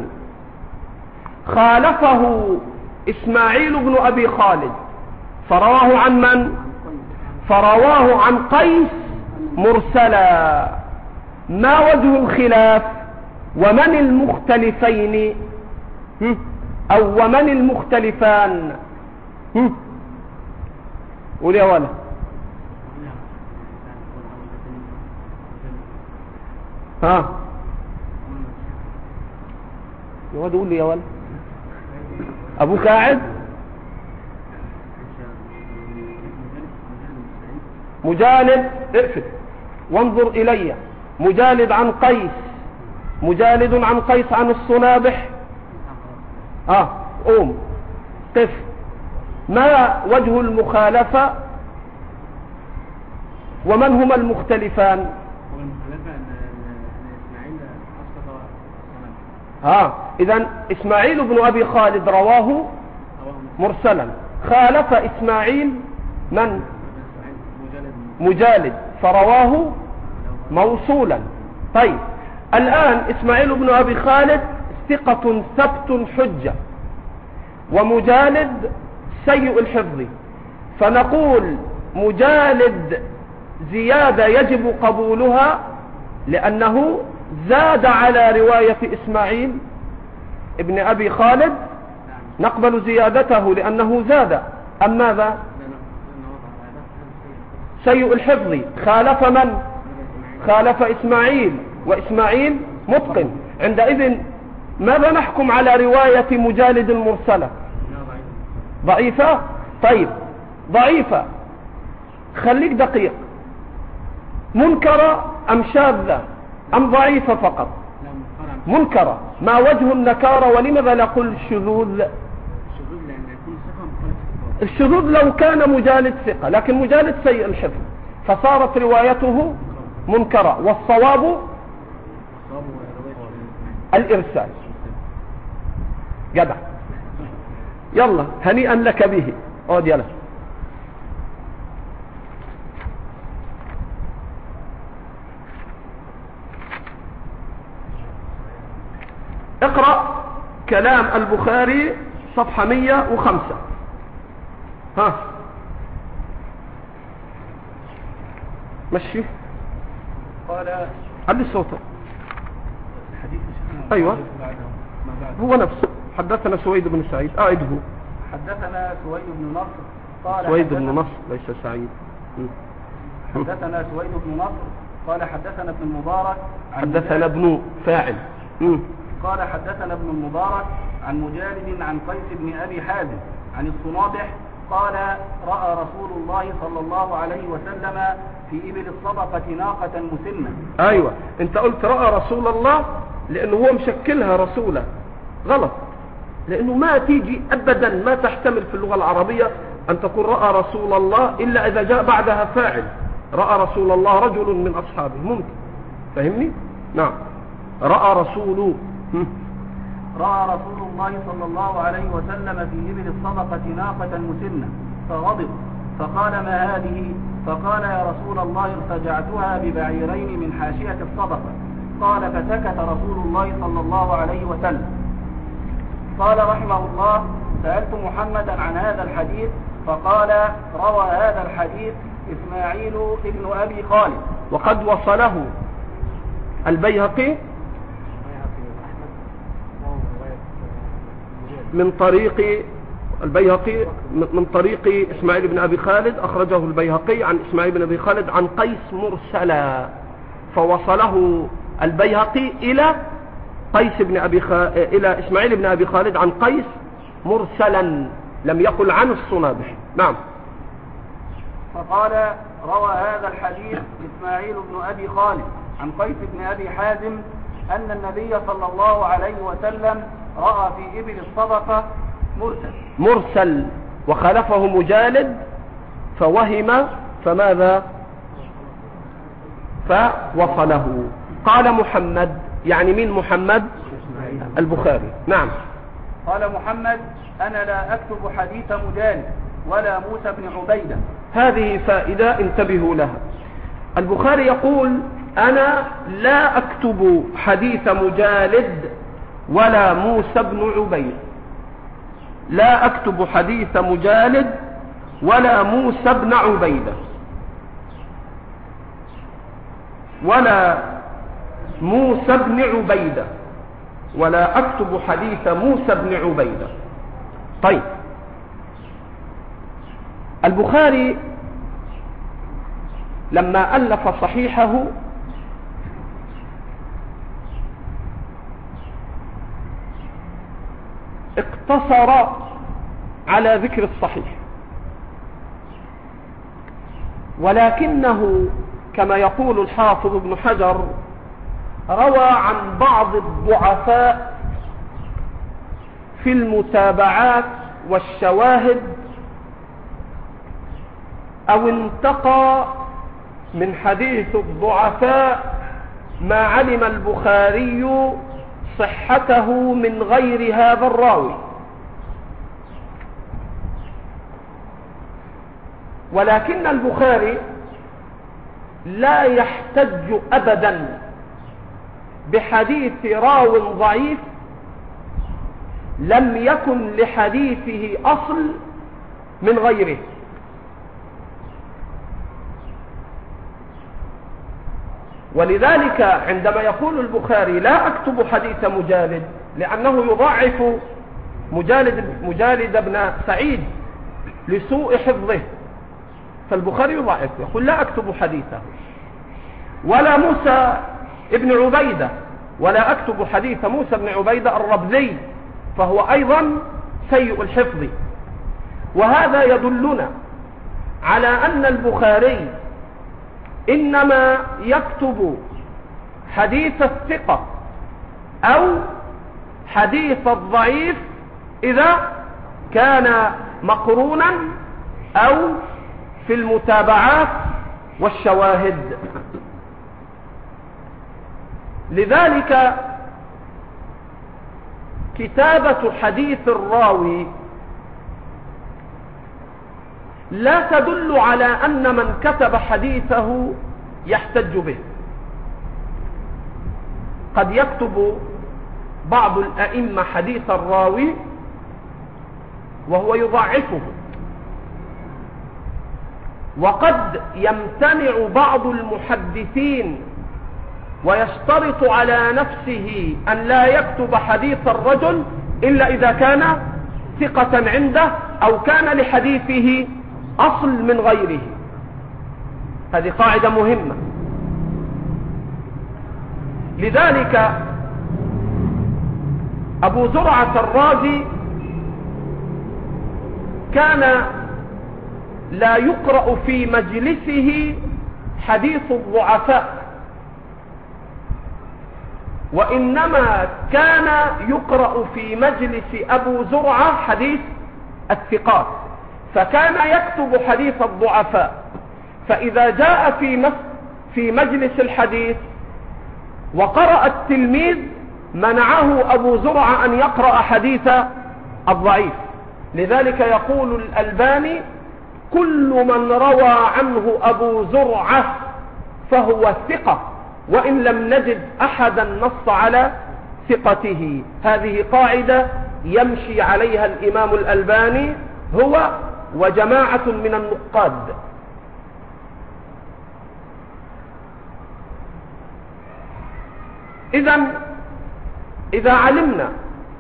خالفه إسماعيل بن أبي خالد فرواه عن من؟ فرواه عن قيس مرسلا. ما وجه الخلاف؟ ومن المختلفين أو ومن المختلفان؟ قول يا ولا. ها يا واد قول لي يا ولا. أبوك قاعد؟ مجالد، اقفل وانظر إلي. مجالد عن قيس، مجالد عن قيس عن الصنابح. قوم قف. ما وجه المخالفة ومن هما المختلفان؟ إذن إسماعيل بن أبي خالد رواه مرسلا، خالف إسماعيل من؟ مجالد، فرواه موصولا. طيب، الآن إسماعيل بن أبي خالد ثقة ثبت حجة، ومجالد سيء الحفظ، فنقول مجالد زيادة يجب قبولها لأنه زاد على رواية إسماعيل ابن أبي خالد، نقبل زيادته لأنه زاد. أم ماذا؟ سيء الحفظ، خالف من؟ خالف إسماعيل، وإسماعيل متقن. عندئذ ماذا نحكم على رواية مجالد المرسلة؟ ضعيفة. طيب، ضعيفة، خليك دقيق، منكرة أم شاذة أم ضعيفة فقط؟ منكرة. ما وجه النكارة ولماذا نقول الشذوذ؟ الشذوذ لو كان مجالد ثقة، لكن مجالد سيء الحفظ فصارت روايته منكرة، والصواب الإرسال. جدع، يلا هنيئا لك به. اقعد يلا. اقرأ كلام البخاري صفحة 105. ها مشي. قال علي صوتك. حديث أيوة هو نفسه. حدثنا سويد بن سعيد. أعده. حدثنا سويد بن نصر قال سويد بن نصر ليس سعيد. حدثنا سويد بن نصر قال حدثنا ابن المبارك حدثنا ابن فاعل. قال حدثنا ابن المبارك عن مجالد عن قيس بن أبي حازم عن الصنابح قال رأى رسول الله صلى الله عليه وسلم في إبل الصدقة ناقة مسنة. أيوة أنت قلت رأى رسول الله لأنه هو مشكلها رسوله غلط، لأنه ما تيجي أبدا، ما تحتمل في اللغة العربية أن تقول رأى رسول الله إلا إذا جاء بعدها فاعل. رأى رسول الله رجل من أصحابه ممكن، فهمني؟ نعم. رأى رسول الله صلى الله عليه وسلم في إبل الصدقة ناقة مسنة فغضب فقال ما هذه؟ فقال يا رسول الله ارتجعتها ببعيرين من حاشية الصدقة. قال فسكت رسول الله صلى الله عليه وسلم. قال رحمه الله سألت محمدا عن هذا الحديث فقال روى هذا الحديث إسماعيل ابن أبي خالد وقد وصله البيهقي من طريق من طريق إسماعيل بن أبي خالد. أخرجه البيهقي عن إسماعيل بن أبي خالد عن قيس مرسلا، فوصله البيهقي إلى إلى إسماعيل بن أبي خالد عن قيس مرسلا، لم يقل عن الصنابح. نعم. فقال روى هذا الحديث إسماعيل بن أبي خالد عن قيس بن أبي حازم أن النبي صلى الله عليه وسلم رأى في إبل الصدقة مرسل وخالفه مجالد فوهم فماذا؟ فوصله. قال محمد، يعني مين محمد؟ البخاري. نعم. قال محمد أنا لا أكتب حديث مجالد ولا موسى بن عبيدة. هذه فائدة انتبهوا لها. البخاري يقول أنا لا أكتب حديث مجالد ولا موسى بن عبيد. لا أكتب حديث مجالد ولا موسى بن عبيدة ولا موسى بن عبيدة ولا أكتب حديث موسى بن عبيدة. طيب، البخاري لما ألف صحيحه اقتصر على ذكر الصحيح، ولكنه كما يقول الحافظ ابن حجر روى عن بعض الضعفاء في المتابعات والشواهد، أو انتقى من حديث الضعفاء ما علم البخاري صحته من غير هذا الراوي. ولكن البخاري لا يحتج أبدا بحديث راو ضعيف لم يكن لحديثه أصل من غيره. ولذلك عندما يقول البخاري لا أكتب حديث مجالد لأنه يضعف مجالد بن سعيد لسوء حفظه، فالبخاري يضعف، يقول لا أكتب حديثه، ولا موسى ابن عبيدة، ولا أكتب حديث موسى بن عبيدة الربذي، فهو أيضا سيء الحفظ. وهذا يدلنا على أن البخاري إنما يكتب حديث الثقة أو حديث الضعيف إذا كان مقرونا أو في المتابعات والشواهد. لذلك كتابة حديث الراوي لا تدل على أن من كتب حديثه يحتج به. قد يكتب بعض الأئمة حديث الراوي وهو يضعفه. وقد يمتنع بعض المحدثين ويشترط على نفسه أن لا يكتب حديث الرجل إلا إذا كان ثقة عنده أو كان لحديثه أصل من غيره. هذه قاعدة مهمة. لذلك أبو زرعة الرازي كان لا يقرأ في مجلسه حديث الضعفاء، وإنما كان يقرأ في مجلس أبو زرعة حديث الثقات، فكان يكتب حديث الضعفاء. فإذا جاء في مجلس الحديث وقرأ التلميذ منعه أبو زرعة أن يقرأ حديث الضعيف. لذلك يقول الألباني: كل من روى عنه أبو زرعة فهو ثقة وإن لم نجد أحدا نص على ثقته. هذه قاعدة يمشي عليها الإمام الألباني هو وجماعة من النقاد. إذا علمنا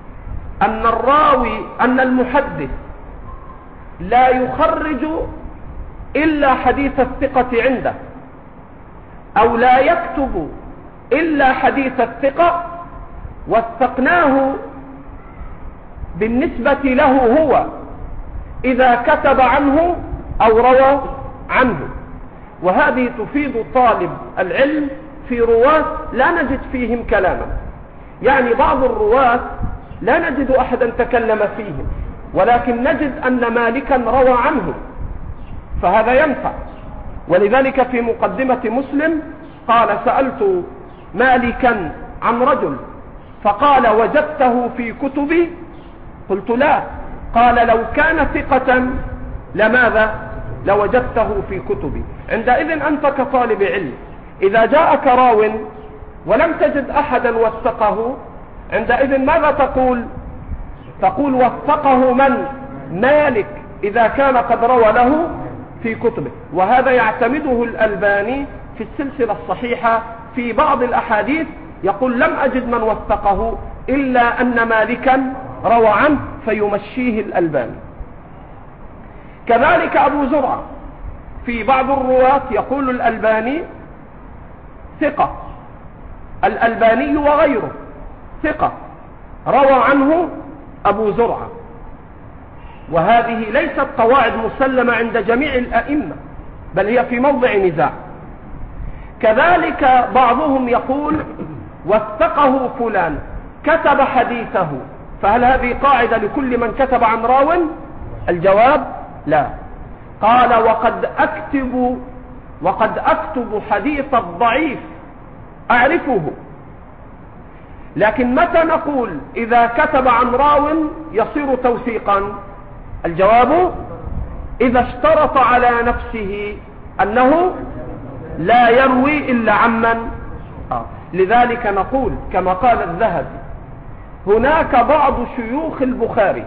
أن المحدث لا يخرج إلا حديث الثقة عنده، أو لا يكتب إلا حديث الثقة، وثقناه بالنسبة له هو إذا كتب عنه أو روى عنه. وهذه تفيد طالب العلم في رواة لا نجد فيهم كلاما. يعني بعض الرواة لا نجد أحدا تكلم فيهم، ولكن نجد أن مالكا روى عنه، فهذا ينفع. ولذلك في مقدمة مسلم قال: سألت مالكا عن رجل فقال: وجدته في كتبي؟ قلت: لا. قال: لو كان ثقة لماذا؟ لوجدته في كتبي. عندئذ أنت كطالب علم إذا جاءك راو ولم تجد أحدا وثقه، عندئذ ماذا تقول؟ تقول: وثقه من؟ مالك، إذا كان قد روى له في كتبه. وهذا يعتمده الألباني في السلسلة الصحيحة في بعض الأحاديث، يقول: لم أجد من وثقه إلا أن مالكا روى عنه، فيمشيه الألباني. كذلك أبو زرعة في بعض الرواة يقول الألباني ثقة، الألباني وغيره ثقة، روى عنه أبو زرعة. وهذه ليست قواعد مسلمة عند جميع الأئمة، بل هي في موضع نزاع. كذلك بعضهم يقول: وثقه فلان، كتب حديثه، فهل هذه قاعدة لكل من كتب عن راو؟ الجواب: لا. قال: وقد أكتب حديث الضعيف أعرفه، لكن متى نقول إذا كتب عن راو يصير توثيقا؟ الجواب: إذا اشترط على نفسه أنه لا يروي إلا عمن. لذلك نقول كما قال الذهبي: هناك بعض شيوخ البخاري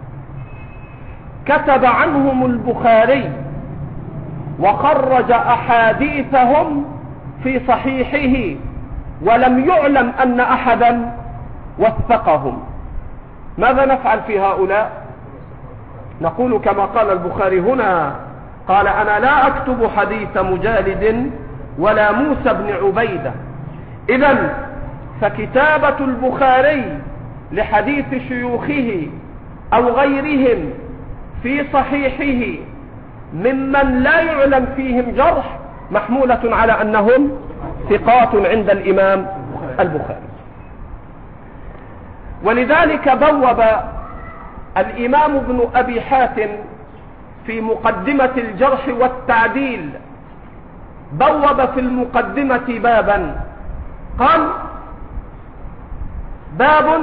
كتب عنهم البخاري وخرج أحاديثهم في صحيحه ولم يعلم أن أحدا وثقهم. ماذا نفعل في هؤلاء؟ نقول كما قال البخاري هنا: قال: أنا لا أكتب حديث مجالد ولا موسى بن عبيدة. إذن فكتابة البخاري لحديث شيوخه أو غيرهم في صحيحه ممن لا يعلم فيهم جرح محمولة على أنهم ثقات عند الإمام البخاري. ولذلك بوب الإمام ابن أبي حاتم في مقدمة الجرح والتعديل، بوب في المقدمة بابا قال: باب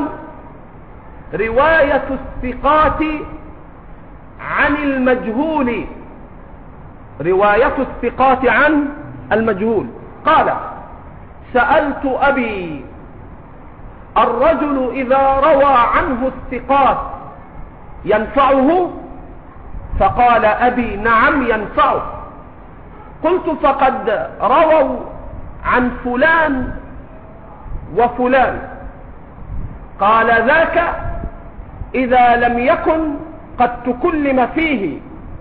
رواية الثقات عن المجهول، رواية الثقات عن المجهول. قال: سألت أبي: الرجل إذا روى عنه الثقات ينفعه؟ فقال أبي نعم ينفعه. قلت فقد رووا عن فلان وفلان. قال ذاك إذا لم يكن قد تكلم فيه،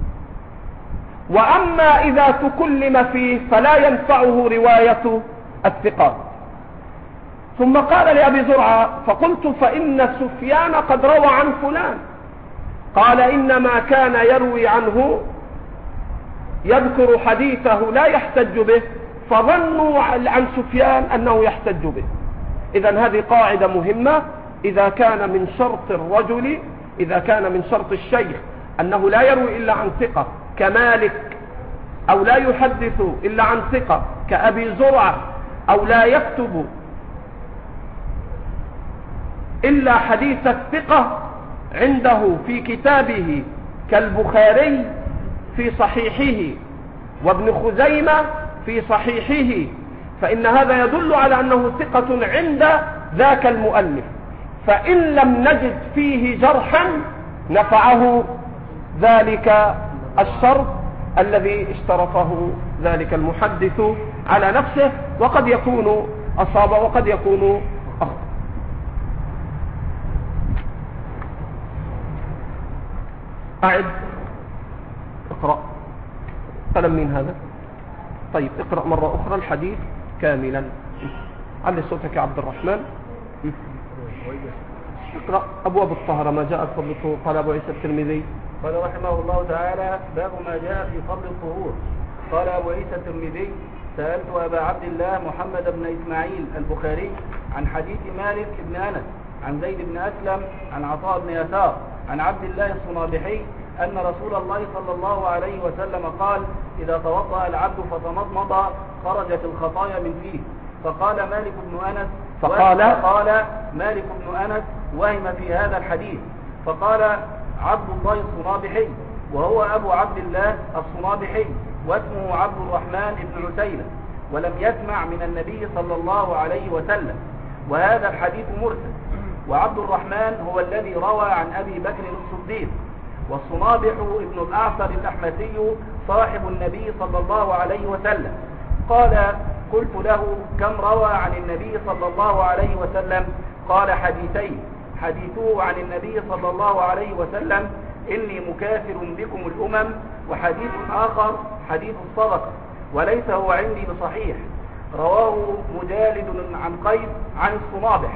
وأما إذا تكلم فيه فلا ينفعه رواية الثقات. ثم قال لأبي زرعة فقلت فإن سفيان قد روى عن فلان. قال إنما كان يروي عنه يذكر حديثه لا يحتج به، فظنوا عن سفيان أنه يحتج به. إذن هذه قاعدة مهمة. إذا كان من شرط الرجل، إذا كان من شرط الشيخ أنه لا يروي إلا عن ثقة كمالك، أو لا يحدث إلا عن ثقة كأبي زرعة، أو لا يكتب إلا حديث الثقة عنده في كتابه كالبخاري في صحيحه وابن خزيمة في صحيحه، فإن هذا يدل على أنه ثقة عند ذاك المؤلف. فإن لم نجد فيه جرحا نفعه ذلك الشرط الذي اشترطه ذلك المحدث على نفسه، وقد يكون أصاب وقد يكون أخطأ. أعد، اقرأ. قلم مين هذا؟ طيب اقرأ مرة أخرى الحديث كاملا. علي صوتك يا عبد الرحمن. اقرأ أبواب الطهارة ما جاء فضل الطهور. قال أبو عيسى الترمذي قال رحمه الله تعالى باب ما جاء في فضل الطهور. قال أبو عيسى الترمذي سألت أبا عبد الله محمد بن إسماعيل البخاري عن حديث مالك بن أنس عن زيد بن أسلم عن عطاء بن يسار عن عبد الله الصنابحي أن رسول الله صلى الله عليه وسلم قال إذا توضأ العبد فتمضمض خرجت الخطايا من فيه. فقال مالك بن أنس وهم في هذا الحديث. فقال عبد الله الصنابحي وهو أبو عبد الله الصنابحي واسمه عبد الرحمن بن عتيلة ولم يسمع من النبي صلى الله عليه وسلم، وهذا الحديث مرسل. وعبد الرحمن هو الذي روى عن أبي بكر الصديق، والصنابح ابن الأعصر الأحمسي صاحب النبي صلى الله عليه وسلم. قال قلت له كم روى عن النبي صلى الله عليه وسلم؟ قال حديثين. حديثه عن النبي صلى الله عليه وسلم إني مكافر بكم الأمم، وحديث آخر حديث الصدقة، وليس هو عندي بصحيح. رواه مجالد عن قيس عن الصنابح.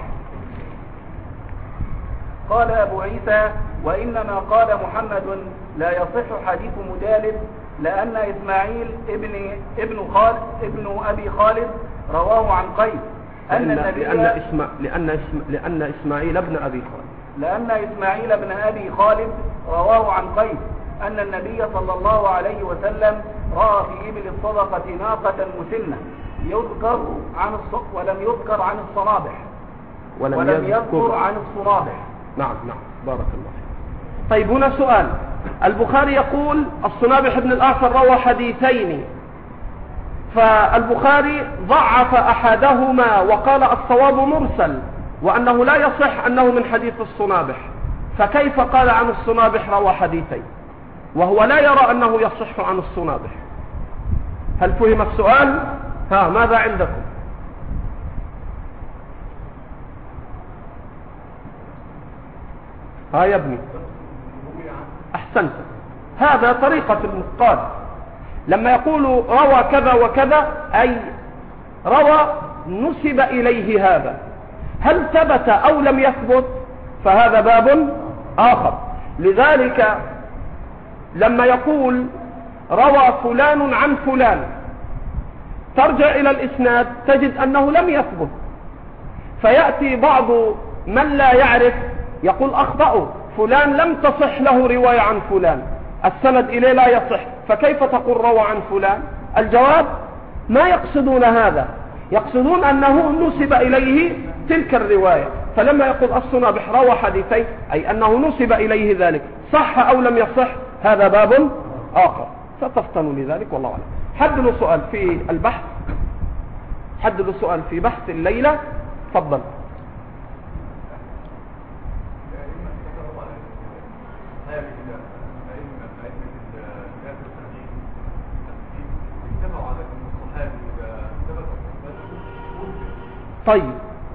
قال أبو عيسى وإنما قال محمد لا يصح حديث مجالد لأن إسماعيل ابن أبي خالد رواه عن قيس لأن إسماعيل ابن أبي خالد رواه عن قيس أن النبي صلى الله عليه وسلم رأى في إبل الصدقة ناقة مسنة ولم يذكر عن الصنابح ولم يذكر عن الصنابح. نعم بارك الله فيك. طيب هنا سؤال. البخاري يقول الصنابح بن الأعصر روى حديثين، فالبخاري ضعف أحدهما وقال الصواب مرسل وأنه لا يصح أنه من حديث الصنابح، فكيف قال عن الصنابح روى حديثين وهو لا يرى أنه يصح عن الصنابح؟ هل فهم السؤال؟ ماذا عندكم؟ يا ابني أحسنت. هذا طريقة النقاد لما يقول روى كذا وكذا أي روى نسب إليه هذا، هل ثبت أو لم يثبت فهذا باب آخر. لذلك لما يقول روى فلان عن فلان ترجع إلى الإسناد تجد أنه لم يثبت، فيأتي بعض من لا يعرف يقول أخطأوا فلان لم تصح له رواية عن فلان، السند إليه لا يصح، فكيف تقول روى عن فلان؟ الجواب ما يقصدون هذا، يقصدون أنه نسب إليه تلك الرواية. فلما يقول الصنابح روى حديثين أي أنه نسب إليه ذلك، صح أو لم يصح هذا باب آخر، ستفتنوا لذلك والله أعلم. حددوا سؤال في البحث، حددوا سؤال في بحث الليلة. تفضل. طيب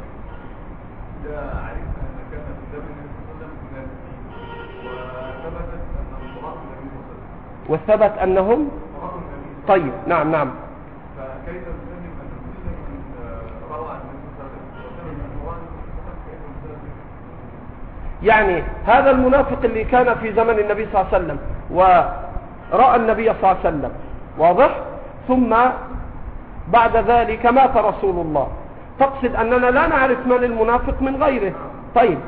وثبت أنهم طيب نعم نعم. فكيف نسلم أن كل من روى عن يعني هذا المنافق اللي كان في زمن النبي صلى الله عليه وسلم ورأى النبي صلى الله عليه وسلم واضح، ثم بعد ذلك مات رسول الله، تقصد أننا لا نعرف من المنافق من غيره. طيب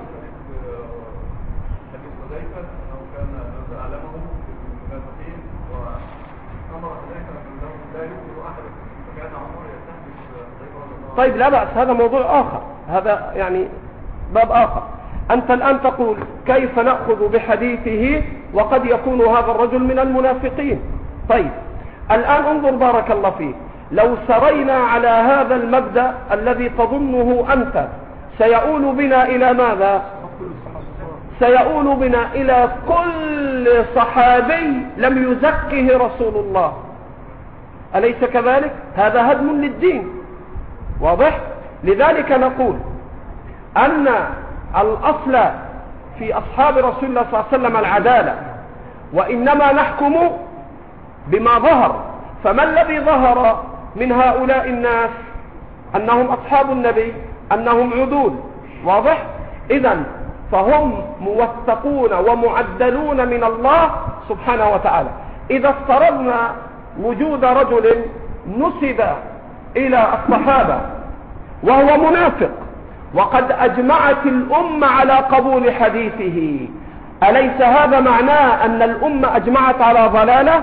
طيب لا بأس، هذا موضوع آخر، هذا يعني باب آخر. أنت الآن تقول كيف نأخذ بحديثه وقد يكون هذا الرجل من المنافقين. طيب الآن انظر بارك الله فيك، لو سرينا على هذا المبدأ الذي تظنه أنت سيؤول بنا إلى ماذا؟ سيؤول بنا إلى كل صحابي لم يزكه رسول الله، أليس كذلك؟ هذا هدم للدين واضح. لذلك نقول أن الأصل في أصحاب رسول الله صلى الله عليه وسلم العدالة، وإنما نحكم بما ظهر. فما الذي ظهر من هؤلاء الناس؟ أنهم أصحاب النبي، أنهم عدول واضح. إذن فهم موثقون ومعدلون من الله سبحانه وتعالى. إذا افترضنا وجود رجل نسب إلى الصحابة وهو منافق وقد أجمعت الأمة على قبول حديثه، أليس هذا معناه أن الأمة أجمعت على ضلالة؟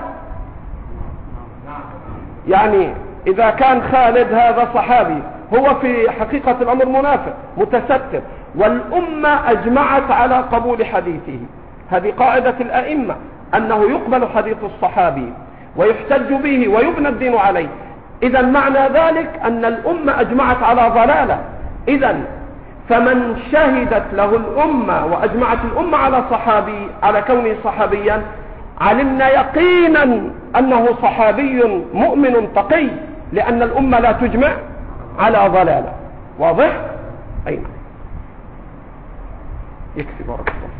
يعني إذا كان خالد هذا صحابي هو في حقيقة الأمر منافق متستر، والأمة أجمعت على قبول حديثه، هذه قاعدة الأئمة أنه يقبل حديث الصحابي ويحتج به ويبنى الدين عليه. إذا معنى ذلك أن الأمة أجمعت على ضلالة. إذا فمن شهدت له الأمة وأجمعت الأمة على صحابي على كونه صحابيا، علمنا يقينا أنه صحابي مؤمن تقي، لأن الأمة لا تجمع على ضلالة واضح. أين يكفي بارك الله.